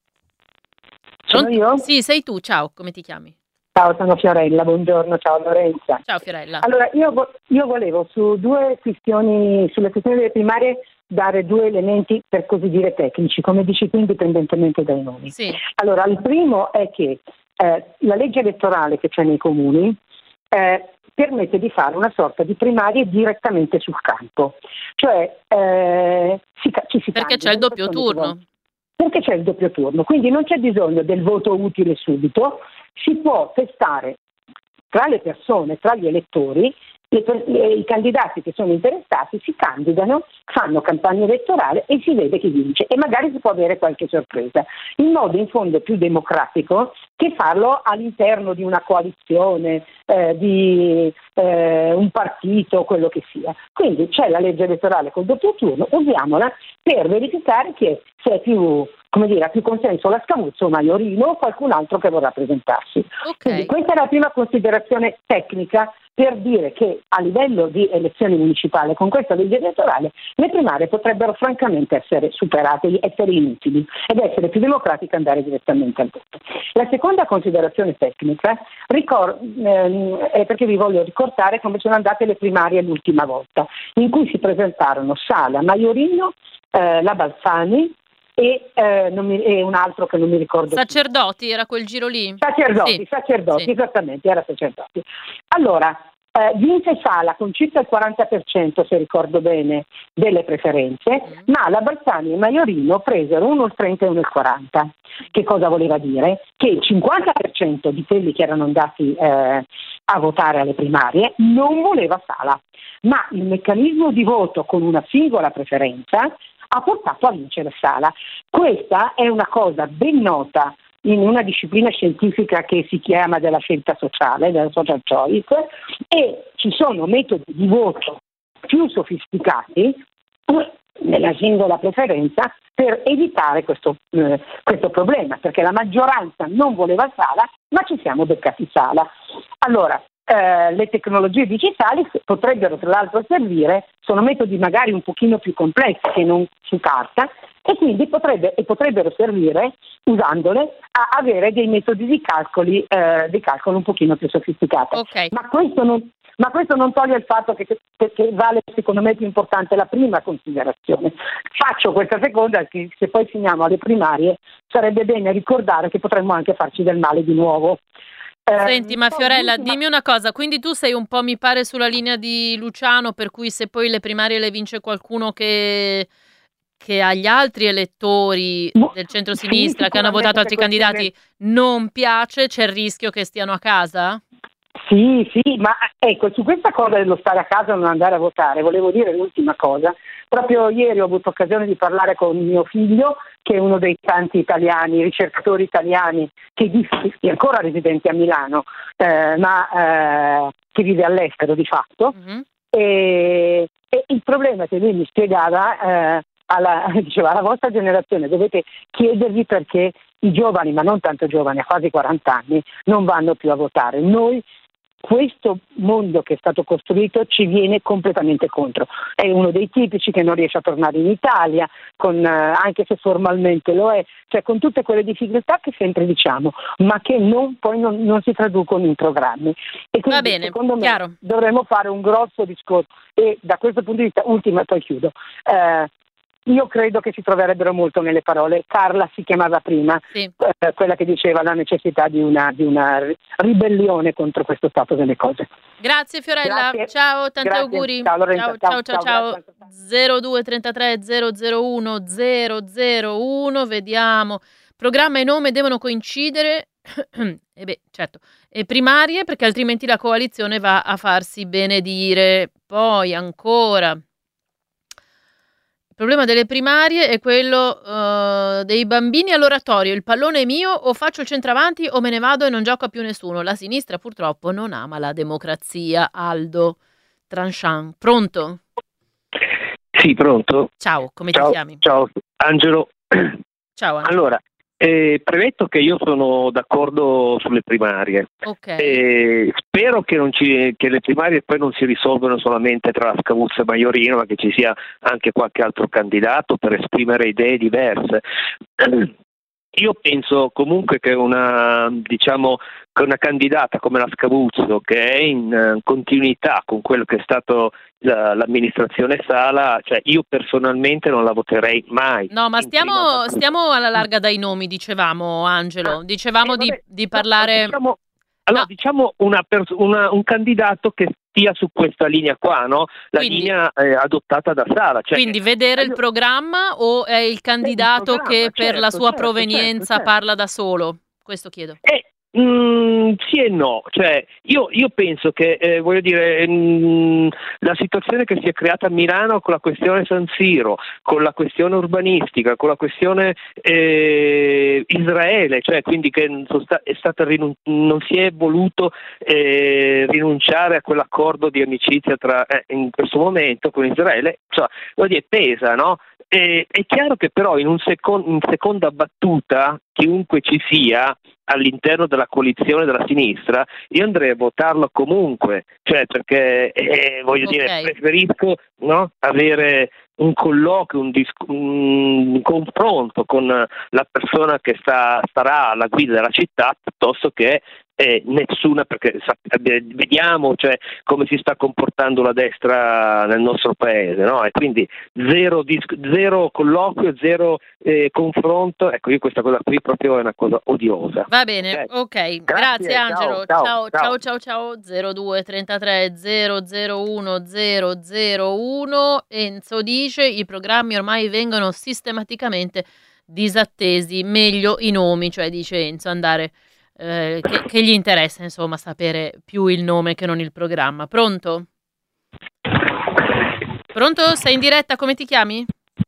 Sono Pronto? io? Sì, sei tu. Ciao, come ti chiami? Ciao, sono Fiorella, buongiorno, ciao Lorenza. Ciao Fiorella. Allora, io, vo- io volevo su due questioni, sulle questioni delle primarie, dare due elementi per così dire tecnici, come dici tu, indipendentemente dai nomi. Sì. Allora, il primo è che eh, la legge elettorale che c'è nei comuni eh, permette di fare una sorta di primarie direttamente sul campo, cioè eh, si, ca- ci si Perché candida c'è il in doppio persone che turno. vogliono- Perché c'è il doppio turno, quindi non c'è bisogno del voto utile subito, si può testare tra le persone, tra gli elettori, le per- le- i candidati che sono interessati si candidano, fanno campagna elettorale e si vede chi vince e magari si può avere qualche sorpresa. Il modo in fondo più democratico che farlo all'interno di una coalizione, eh, di eh, un partito, quello che sia. Quindi c'è la legge elettorale col doppio turno, usiamola per verificare chi è, se è più, come dire, ha più consenso la Scavuzzo o Maiorino o qualcun altro che vorrà presentarsi. Ok. Quindi questa è la prima considerazione tecnica per dire che a livello di elezioni municipali con questa legge elettorale le primarie potrebbero francamente essere superate, essere inutili ed essere più democratiche andare direttamente al voto. La seconda considerazione tecnica ricor- ehm, è perché vi voglio ricordare come sono andate le primarie l'ultima volta, in cui si presentarono Sala, Maiorino, eh, la Balzani e, eh, non mi, e un altro che non mi ricordo. Sacerdoti, era quel giro lì? Sacerdoti, Sì. sacerdoti, Sì. esattamente, era Sacerdoti. Allora, eh, vinse Sala con circa il quaranta per cento, se ricordo bene, delle preferenze, Mm. ma la Balzani e Maiorino presero uno il trenta e uno il quaranta. Che cosa voleva dire? Che il cinquanta per cento di quelli che erano andati eh, a votare alle primarie non voleva Sala, ma il meccanismo di voto con una singola preferenza ha portato a vincere Sala. Questa è una cosa ben nota in una disciplina scientifica che si chiama della scelta sociale, della social choice, e ci sono metodi di voto più sofisticati nella singola preferenza per evitare questo, eh, questo problema, perché la maggioranza non voleva Sala, ma ci siamo beccati Sala. Allora, eh, le tecnologie digitali potrebbero tra l'altro servire, sono metodi magari un pochino più complessi che non su carta, e quindi potrebbe, e potrebbero servire, usandole, a avere dei metodi di calcoli eh, di calcolo un pochino più sofisticati. Ok. Ma questo non, ma questo non toglie il fatto che, che, che vale secondo me più importante la prima considerazione. Faccio questa seconda, che se poi finiamo alle primarie sarebbe bene ricordare che potremmo anche farci del male di nuovo. Eh, Senti, ma poi Fiorella, l'ultima- dimmi una cosa, quindi tu sei un po', mi pare, sulla linea di Luciano, per cui se poi le primarie le vince qualcuno che, che agli altri elettori Boh, del centro-sinistra sì, che hanno votato altri sicuramente candidati non piace, c'è il rischio che stiano a casa? Sì, sì, ma ecco, su questa cosa dello stare a casa e non andare a votare, volevo dire l'ultima cosa. Proprio ieri ho avuto occasione di parlare con mio figlio, che è uno dei tanti italiani, ricercatori italiani, che è ancora residente a Milano, eh, ma eh, che vive all'estero di fatto. Mhm. E, e il problema che lui mi spiegava, eh, alla, diceva, alla vostra generazione dovete chiedervi perché i giovani, ma non tanto giovani, a quasi quaranta anni, non vanno più a votare. Noi questo mondo che è stato costruito ci viene completamente contro. È uno dei tipici che non riesce a tornare in Italia, con, eh, anche se formalmente lo è, cioè con tutte quelle difficoltà che sempre diciamo, ma che non, poi non, non si traducono in programmi. E quindi, Va bene, secondo me, chiaro. dovremmo fare un grosso discorso. E da questo punto di vista, ultima e poi chiudo, eh, io credo che si troverebbero molto nelle parole. Carla si chiamava prima, sì. eh, quella che diceva la necessità di una, di una ribellione contro questo stato delle cose. Grazie Fiorella, Grazie. ciao, tanti Grazie. auguri. Ciao Lorenzo, ciao, ciao, ciao, ciao, ciao. ciao. zero due trentatré zero zero uno zero zero uno, vediamo. Programma e nome devono coincidere. E beh, certo, e primarie, perché altrimenti la coalizione va a farsi benedire. Poi ancora, il problema delle primarie è quello uh, dei bambini all'oratorio. Il pallone è mio, o faccio il centravanti o me ne vado e non gioca più nessuno. La sinistra purtroppo non ama la democrazia. Aldo Tranchant, pronto? Sì, pronto. Ciao, come ciao, ti chiami? Ciao, Angelo. Ciao Angelo. Allora, eh, premetto che io sono d'accordo sulle primarie. Ok. Eh, spero che, non ci, che le primarie poi non si risolvano solamente tra Scavuzzo e Maiorino, ma che ci sia anche qualche altro candidato per esprimere idee diverse. Io penso comunque che una, diciamo, che una candidata come la Scavuzzo, che è in uh, continuità con quello che è stato la, l'amministrazione Sala, cioè io personalmente non la voterei mai. No, ma stiamo, stiamo alla larga dai nomi, dicevamo Angelo, dicevamo eh, vabbè, di, di parlare... No, diciamo, allora, no. diciamo una pers- una, un candidato che stia su questa linea qua, no? La Quindi, linea eh, adottata da Sala. Cioè, quindi vedere io, il programma o è il candidato il che per certo, la sua certo, provenienza certo, certo. parla da solo? Questo chiedo. Eh, Mm, sì e no, cioè io, io penso che eh, voglio dire mh, la situazione che si è creata a Milano con la questione San Siro, con la questione urbanistica, con la questione eh, Israele, cioè quindi che è stata rinun- non si è voluto eh, rinunciare a quell'accordo di amicizia tra eh, in questo momento con Israele, cioè, voglio dire, pesa, no? E, è chiaro che però in, un secon- in seconda battuta chiunque ci sia all'interno della coalizione della sinistra, io andrei a votarlo comunque, cioè perché eh, voglio okay. dire, preferisco no, avere un colloquio, un, dis- un confronto con la persona che sta, starà alla guida della città piuttosto che eh, nessuna, perché vediamo cioè, come si sta comportando la destra nel nostro paese, no? E quindi zero, dis- zero colloquio, zero eh, confronto, ecco io questa cosa qui proprio è una cosa odiosa. Va bene, ok, okay. Grazie, Grazie Angelo, ciao ciao, ciao ciao ciao, zero due trentatré zero zero uno zero zero uno. Enzo dice i programmi ormai vengono sistematicamente disattesi, meglio i nomi, cioè dice Enzo andare Eh, che, che gli interessa insomma sapere più il nome che non il programma. Pronto? Pronto? Sei in diretta, come ti chiami?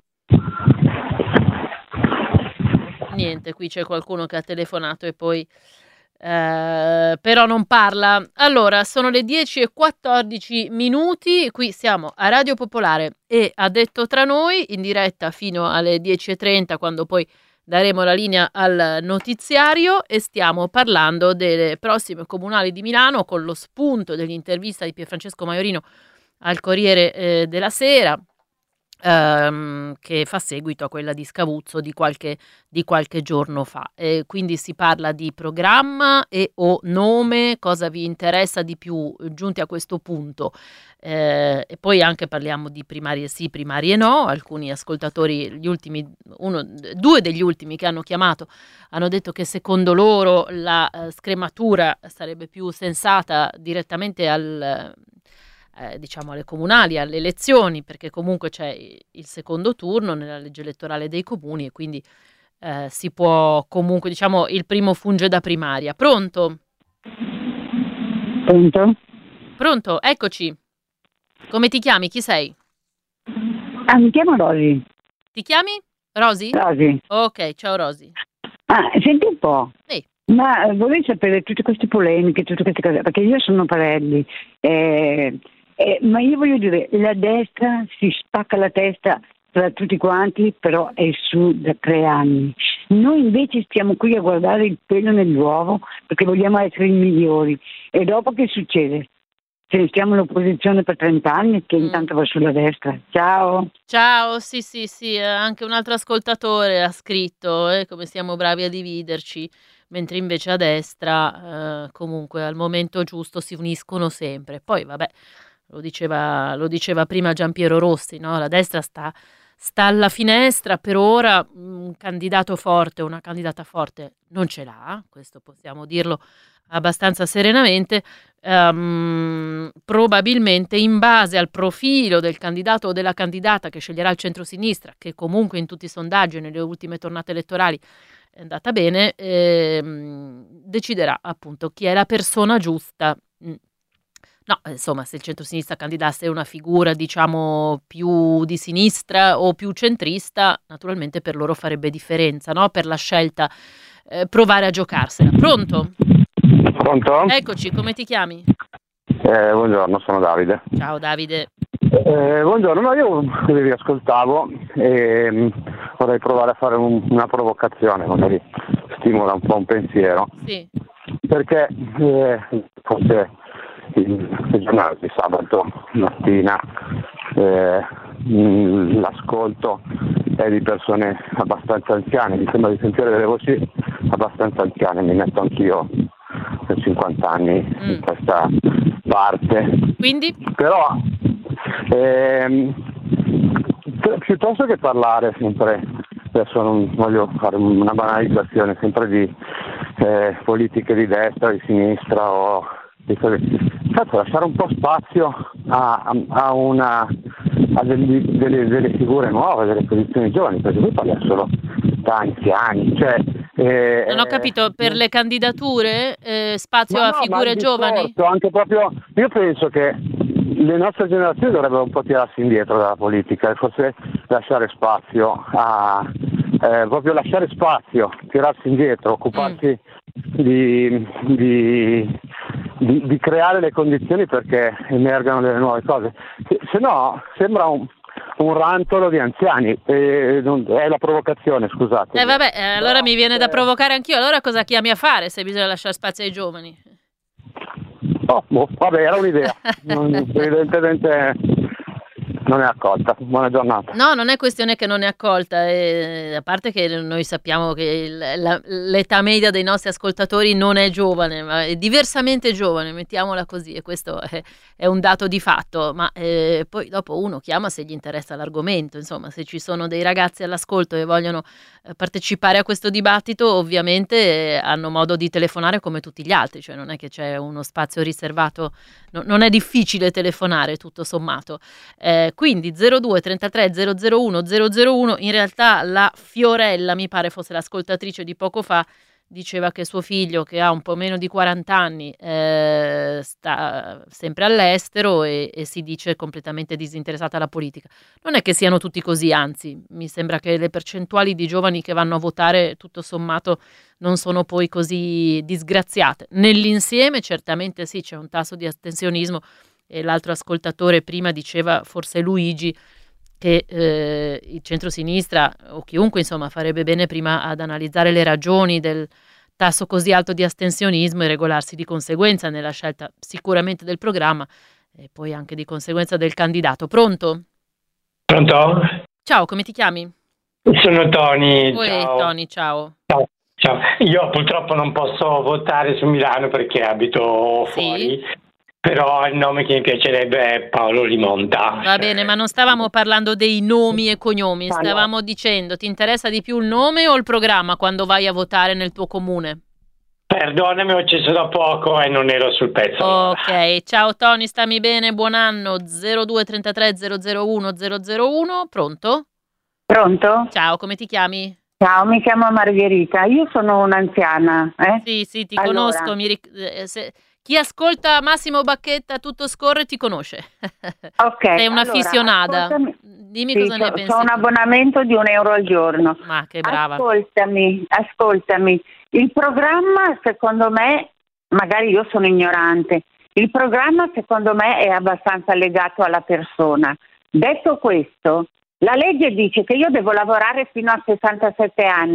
Niente, qui c'è qualcuno che ha telefonato e poi eh, però non parla. Allora, sono le dieci e quattordici minuti, qui siamo a Radio Popolare e a Detto Tra Noi, in diretta fino alle dieci e trenta, quando poi daremo la linea al notiziario, e stiamo parlando delle prossime comunali di Milano con lo spunto dell'intervista di Pierfrancesco Maiorino al Corriere eh, della Sera, ehm, che fa seguito a quella di Scavuzzo di qualche, di qualche giorno fa. E quindi si parla di programma e o nome, cosa vi interessa di più giunti a questo punto. Eh, e poi anche parliamo di primarie sì, primarie no. Alcuni ascoltatori, gli ultimi, uno, due degli ultimi che hanno chiamato, hanno detto che secondo loro la eh, scrematura sarebbe più sensata direttamente al, eh, diciamo alle comunali, alle elezioni, perché comunque c'è il secondo turno nella legge elettorale dei comuni e quindi eh, si può comunque, diciamo, il primo funge da primaria. Pronto? Pronto? Pronto, eccoci. Come ti chiami? Chi sei? Ah, mi chiamo Rosy. Ti chiami? Rosy? Rosy. Ok, ciao Rosy. Ah, senti un po'. Sì. Ma vorrei sapere tutte queste polemiche, tutte queste cose, perché io sono Parelli, eh, eh, ma io voglio dire, la destra si spacca la testa tra tutti quanti, però è su da tre anni. Noi invece stiamo qui a guardare il pelo nell'uovo perché vogliamo essere i migliori. E dopo che succede? Se restiamo all'opposizione per trenta anni, che intanto va sulla destra. Ciao. Ciao, sì, sì, sì, eh, anche un altro ascoltatore ha scritto eh, come siamo bravi a dividerci, mentre invece a destra eh, comunque al momento giusto si uniscono sempre. Poi vabbè, lo diceva, lo diceva prima Giampiero Rossi, no? La destra sta, sta alla finestra, per ora un candidato forte, una candidata forte non ce l'ha, questo possiamo dirlo abbastanza serenamente. Um, probabilmente in base al profilo del candidato o della candidata che sceglierà il centrosinistra, che comunque in tutti i sondaggi nelle ultime tornate elettorali è andata bene, ehm, deciderà appunto chi è la persona giusta. No, insomma, se il centrosinistra candidasse una figura diciamo più di sinistra o più centrista, naturalmente per loro farebbe differenza, no? Per la scelta eh, provare a giocarsela. Pronto? Pronto? Eccoci, come ti chiami? Eh, buongiorno, sono Davide. Ciao Davide. Eh, buongiorno, no, io vi ascoltavo e mh, vorrei provare a fare un, una provocazione, magari stimola un po' un pensiero. Sì. Perché eh, forse il, il giornale di sabato mattina eh, mh, l'ascolto è di persone abbastanza anziane, mi sembra di sentire delle voci abbastanza anziane, mi metto anch'io per cinquanta anni mm. in questa parte. Quindi? Però ehm, piuttosto che parlare sempre, adesso non voglio fare una banalizzazione, sempre di eh, politiche di destra, di sinistra o di cose, faccio lasciare un po' spazio a, a, a una a delle, delle, delle figure nuove, delle posizioni giovani, perché qui parliamo solo da anziani, cioè Eh, non ho capito, per le candidature eh, spazio no, a figure giovani? Discorso, anche proprio, io penso che le nostre generazioni dovrebbero un po' tirarsi indietro dalla politica e forse lasciare spazio a eh, proprio lasciare spazio, tirarsi indietro, occuparsi mm. di, di, di, di creare le condizioni perché emergano delle nuove cose. Se, se no sembra un un rantolo di anziani, eh, non, è la provocazione, scusate. Eh vabbè, eh, allora no, mi viene eh. da provocare anch'io, allora cosa chiami a fare se bisogna lasciare spazio ai giovani? Oh, boh, vabbè, era un'idea, non, evidentemente non è accolta. Buona giornata. No, non è questione che non è accolta, eh, a parte che noi sappiamo che il, la, l'età media dei nostri ascoltatori non è giovane, ma è diversamente giovane, mettiamola così, e questo è, è un dato di fatto, ma eh, poi dopo uno chiama se gli interessa l'argomento, insomma, se ci sono dei ragazzi all'ascolto e vogliono eh, partecipare a questo dibattito, ovviamente eh, hanno modo di telefonare come tutti gli altri, cioè non è che c'è uno spazio riservato, no, non è difficile telefonare tutto sommato. Eh, Quindi zero due trentatré zero zero uno zero zero uno, in realtà la Fiorella, mi pare fosse l'ascoltatrice di poco fa, diceva che suo figlio, che ha un po' meno di quaranta anni, eh, sta sempre all'estero e, e si dice completamente disinteressata alla politica. Non è che siano tutti così, anzi, mi sembra che le percentuali di giovani che vanno a votare tutto sommato non sono poi così disgraziate. Nell'insieme certamente sì, c'è un tasso di astensionismo. E l'altro ascoltatore prima diceva, forse Luigi, che eh, il centrosinistra o chiunque insomma farebbe bene prima ad analizzare le ragioni del tasso così alto di astensionismo e regolarsi di conseguenza nella scelta sicuramente del programma e poi anche di conseguenza del candidato. Pronto? Pronto? Ciao, come ti chiami? Sono Tony. Uè, ciao. Tony, ciao. Ciao. Ciao. Io purtroppo non posso votare su Milano perché abito sì. fuori. Però il nome che mi piacerebbe è Paolo Limonta. Va bene, ma non stavamo parlando dei nomi e cognomi, stavamo dicendo, ti interessa di più il nome o il programma quando vai a votare nel tuo comune? Perdonami, ho acceso da poco e non ero sul pezzo. Ok, ciao Tony, stammi bene, buon anno. Zero due trentatré zero zero uno zero zero uno, pronto? Pronto? Ciao, come ti chiami? Ciao, mi chiamo Margherita, io sono un'anziana. Eh? Sì, sì, ti allora. conosco, mi ric- eh, se... Chi ascolta Massimo Bacchetta Tutto scorre ti conosce. Ok. Sei una allora, fissionada. ascoltami. Dimmi sì, cosa so, ne pensi. Ho un abbonamento di un euro al giorno. Ma che brava. Ascoltami, ascoltami. Il programma, secondo me, magari io sono ignorante, il programma secondo me è abbastanza legato alla persona. Detto questo, la legge dice che io devo lavorare fino a sessantasette anni.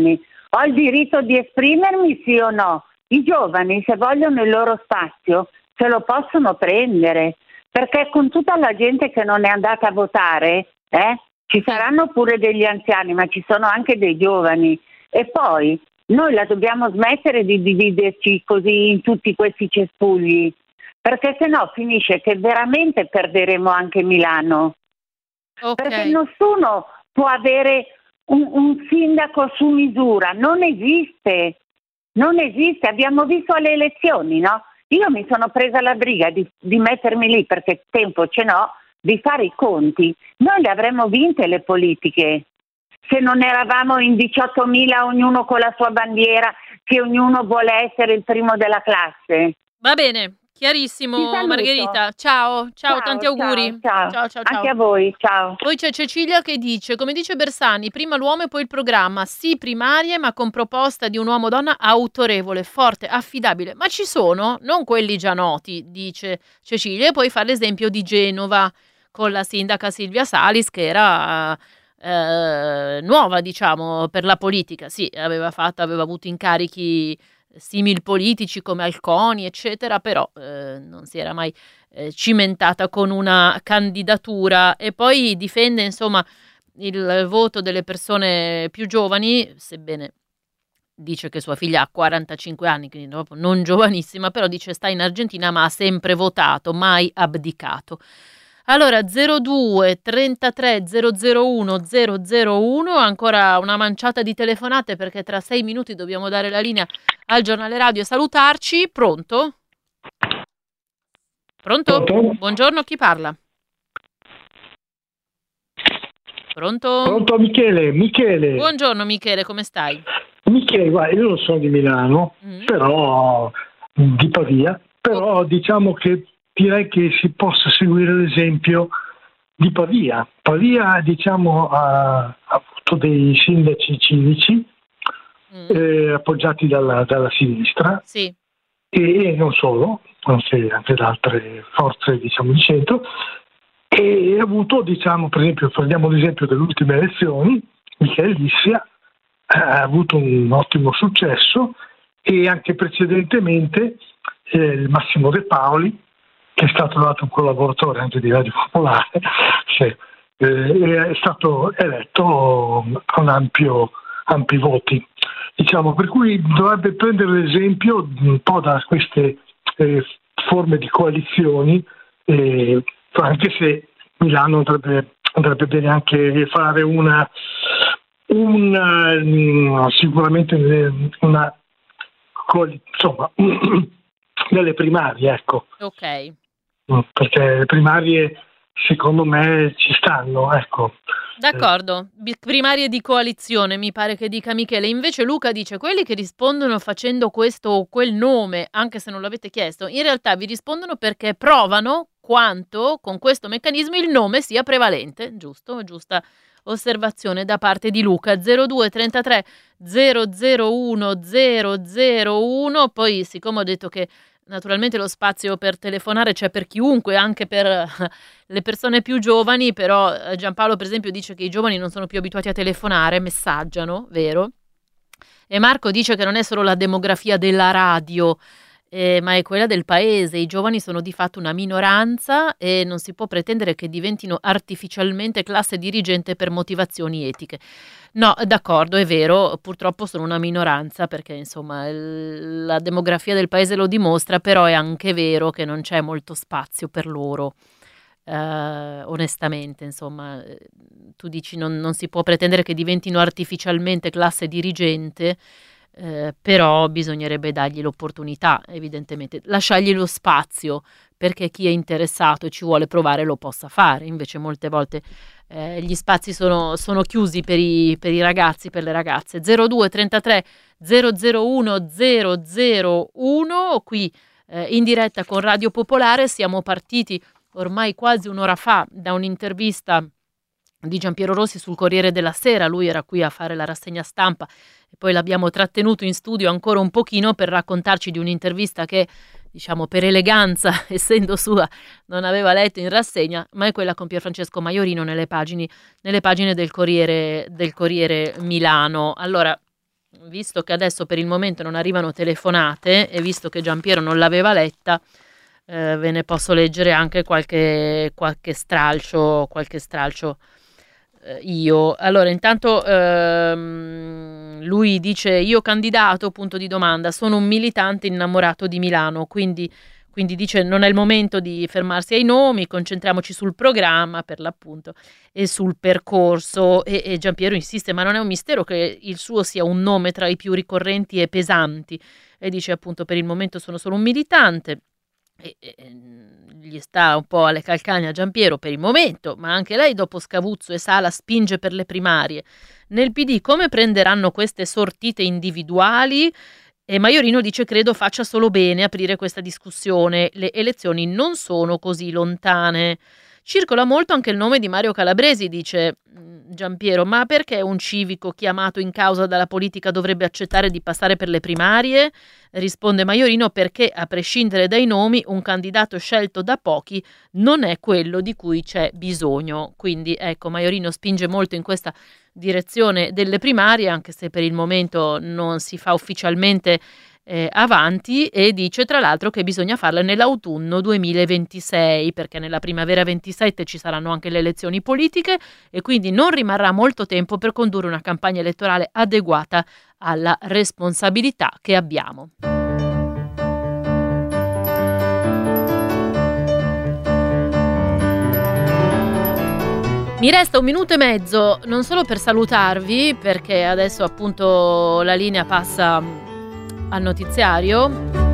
Ho il diritto di esprimermi, sì o no? I giovani, se vogliono il loro spazio, se lo possono prendere, perché con tutta la gente che non è andata a votare, eh, ci saranno pure degli anziani, ma ci sono anche dei giovani. E poi noi la dobbiamo smettere di dividerci così in tutti questi cespugli, perché sennò finisce che veramente perderemo anche Milano. Okay. Perché nessuno può avere un, un sindaco su misura, non esiste, non esiste. Abbiamo visto alle elezioni, no? Io mi sono presa la briga di, di mettermi lì, perché tempo ce n'ho, di fare i conti. Noi le avremmo vinte le politiche se non eravamo in diciottomila, ognuno con la sua bandiera, che ognuno vuole essere il primo della classe. Va bene, chiarissimo Margherita. Ciao, ciao, ciao, tanti auguri. Ciao, ciao, ciao, ciao. Anche a voi, ciao. Poi c'è Cecilia che dice, come dice Bersani, prima l'uomo e poi il programma, sì primarie ma con proposta di un uomo-donna autorevole, forte, affidabile. Ma ci sono, non quelli già noti, dice Cecilia, e poi fa l'esempio di Genova con la sindaca Silvia Salis che era... Eh, nuova, diciamo, per la politica. Sì, aveva fatto, aveva avuto incarichi simil politici come Alconi, eccetera, però eh, non si era mai eh, cimentata con una candidatura, e poi difende, insomma, il voto delle persone più giovani, sebbene dice che sua figlia ha quarantacinque anni, quindi non giovanissima, però dice sta in Argentina ma ha sempre votato, mai abdicato. Allora, zero due trentatré zero zero uno zero zero uno, ancora una manciata di telefonate perché tra sei minuti dobbiamo dare la linea al giornale radio e salutarci. Pronto? Pronto? Pronto? Buongiorno, chi parla? Pronto? Pronto Michele, Michele. Buongiorno Michele, come stai? Michele, guarda, io non sono di Milano, mm. però di Pavia, però diciamo che direi che si possa seguire l'esempio di Pavia. Pavia, diciamo, ha, ha avuto dei sindaci civici mm. eh, appoggiati dalla, dalla sinistra, sì. e, e non solo, anche da altre forze, diciamo, di centro, e ha avuto, diciamo, per esempio, prendiamo l'esempio delle ultime elezioni, Michele Lissia ha avuto un ottimo successo, e anche precedentemente eh, il Massimo De Paoli, che è stato dato un collaboratore anche di Radio Popolare, sì, eh, è stato eletto con ampio, ampi voti. Diciamo, per cui dovrebbe prendere l'esempio un po' da queste eh, forme di coalizioni, eh, anche se Milano andrebbe, andrebbe bene anche fare una, una sicuramente una insomma nelle primarie, ecco. Ok. Perché le primarie secondo me ci stanno, ecco. D'accordo, primarie di coalizione mi pare che dica Michele. Invece Luca dice quelli che rispondono facendo questo o quel nome, anche se non l'avete chiesto, in realtà vi rispondono perché provano quanto con questo meccanismo il nome sia prevalente. Giusto, giusta osservazione da parte di Luca. Zero due trentatré zero zero uno zero zero uno. Poi, siccome ho detto che naturalmente lo spazio per telefonare c'è per chiunque, anche per le persone più giovani, però Giampaolo per esempio dice che i giovani non sono più abituati a telefonare, messaggiano, vero? E Marco dice che non è solo la demografia della radio, eh, ma è quella del paese. I giovani sono di fatto una minoranza e non si può pretendere che diventino artificialmente classe dirigente per motivazioni etiche. No, d'accordo, è vero, purtroppo sono una minoranza perché insomma il, la demografia del paese lo dimostra, però è anche vero che non c'è molto spazio per loro, eh, onestamente, insomma, tu dici non, non si può pretendere che diventino artificialmente classe dirigente, eh, però bisognerebbe dargli l'opportunità, evidentemente, lasciargli lo spazio perché chi è interessato e ci vuole provare lo possa fare, invece molte volte Eh, gli spazi sono, sono chiusi per i, per i ragazzi, per le ragazze. Zero due trentatré zero zero uno zero zero uno, qui eh, in diretta con Radio Popolare. Siamo partiti ormai quasi un'ora fa da un'intervista di Giampiero Rossi sul Corriere della Sera. Lui era qui a fare la rassegna stampa e poi l'abbiamo trattenuto in studio ancora un pochino per raccontarci di un'intervista che, diciamo, per eleganza, essendo sua, non aveva letto in rassegna, ma è quella con Pierfrancesco Maiorino nelle pagine, nelle pagine del Corriere, del Corriere Milano. Allora, visto che adesso per il momento non arrivano telefonate e visto che Giampiero non l'aveva letta, eh, ve ne posso leggere anche qualche, qualche stralcio, qualche stralcio eh, io. Allora, intanto ehm, lui dice: io candidato, punto di domanda, sono un militante innamorato di Milano, quindi... Quindi dice non è il momento di fermarsi ai nomi, concentriamoci sul programma per l'appunto e sul percorso. E, e Giampiero insiste, ma non è un mistero che il suo sia un nome tra i più ricorrenti e pesanti. E dice appunto per il momento sono solo un militante. E, e, gli sta un po' alle calcagna Giampiero per il momento, ma anche lei dopo Scavuzzo e Sala spinge per le primarie. Nel P D come prenderanno queste sortite individuali? E Maiorino dice credo faccia solo bene aprire questa discussione, le elezioni non sono così lontane. Circola molto anche il nome di Mario Calabresi, dice Giampiero, ma perché un civico chiamato in causa dalla politica dovrebbe accettare di passare per le primarie? Risponde Maiorino perché a prescindere dai nomi un candidato scelto da pochi non è quello di cui c'è bisogno. Quindi ecco, Maiorino spinge molto in questa direzione delle primarie, anche se per il momento non si fa ufficialmente eh, avanti, e dice tra l'altro che bisogna farle nell'autunno duemilaventisei, perché nella primavera ventisette ci saranno anche le elezioni politiche e quindi non rimarrà molto tempo per condurre una campagna elettorale adeguata alla responsabilità che abbiamo. Mi resta un minuto e mezzo non solo per salutarvi, perché adesso appunto la linea passa al notiziario,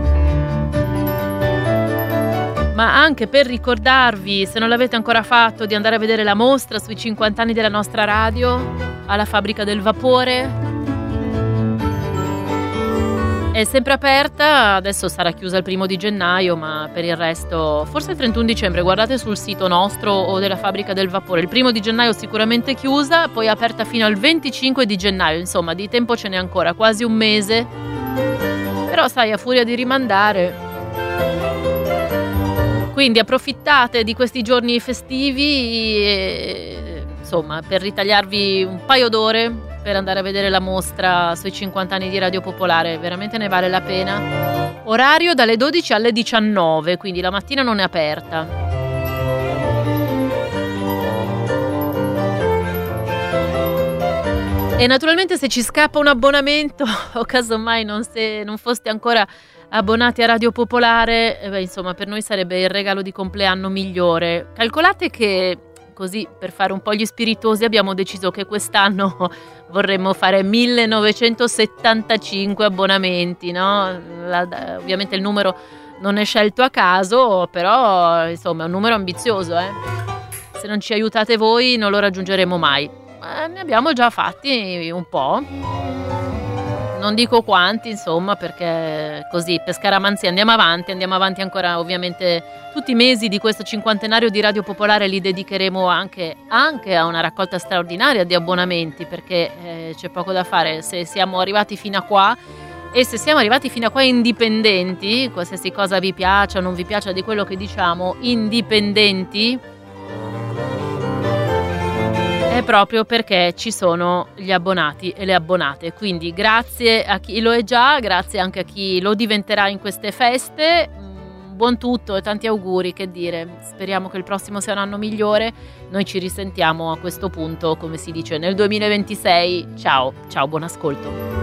ma anche per ricordarvi, se non l'avete ancora fatto, di andare a vedere la mostra sui cinquanta anni della nostra radio alla Fabbrica del Vapore. È sempre aperta, adesso sarà chiusa il primo di gennaio, ma per il resto forse il trentuno dicembre, guardate sul sito nostro o della Fabbrica del Vapore. Il primo di gennaio sicuramente chiusa, poi aperta fino al venticinque di gennaio, insomma di tempo ce n'è ancora, quasi un mese. Però sai, a furia di rimandare. Quindi approfittate di questi giorni festivi e, insomma, per ritagliarvi un paio d'ore per andare a vedere la mostra sui cinquanta anni di Radio Popolare, veramente ne vale la pena. Orario dalle dodici alle diciannove, quindi la mattina non è aperta. E naturalmente se ci scappa un abbonamento o casomai non, se, non foste ancora abbonati a Radio Popolare, eh beh, insomma per noi sarebbe il regalo di compleanno migliore. Calcolate che così per fare un po' gli spiritosi abbiamo deciso che quest'anno vorremmo fare millenovecentosettantacinque abbonamenti, no? La, ovviamente il numero non è scelto a caso, però insomma è un numero ambizioso, eh? Se non ci aiutate voi non lo raggiungeremo mai. Eh, ne abbiamo già fatti un po', non dico quanti, insomma, perché così per scaramanzia andiamo avanti, andiamo avanti ancora. Ovviamente tutti i mesi di questo cinquantenario di Radio Popolare li dedicheremo anche, anche a una raccolta straordinaria di abbonamenti, perché eh, c'è poco da fare. Se siamo arrivati fino a qua e se siamo arrivati fino a qua indipendenti, qualsiasi cosa vi piaccia o non vi piaccia di quello che diciamo, indipendenti, è proprio perché ci sono gli abbonati e le abbonate. Quindi grazie a chi lo è già, grazie anche a chi lo diventerà in queste feste. Buon tutto e tanti auguri, che dire. Speriamo che il prossimo sia un anno migliore. Noi ci risentiamo a questo punto, come si dice, nel duemilaventisei. Ciao, ciao, buon ascolto.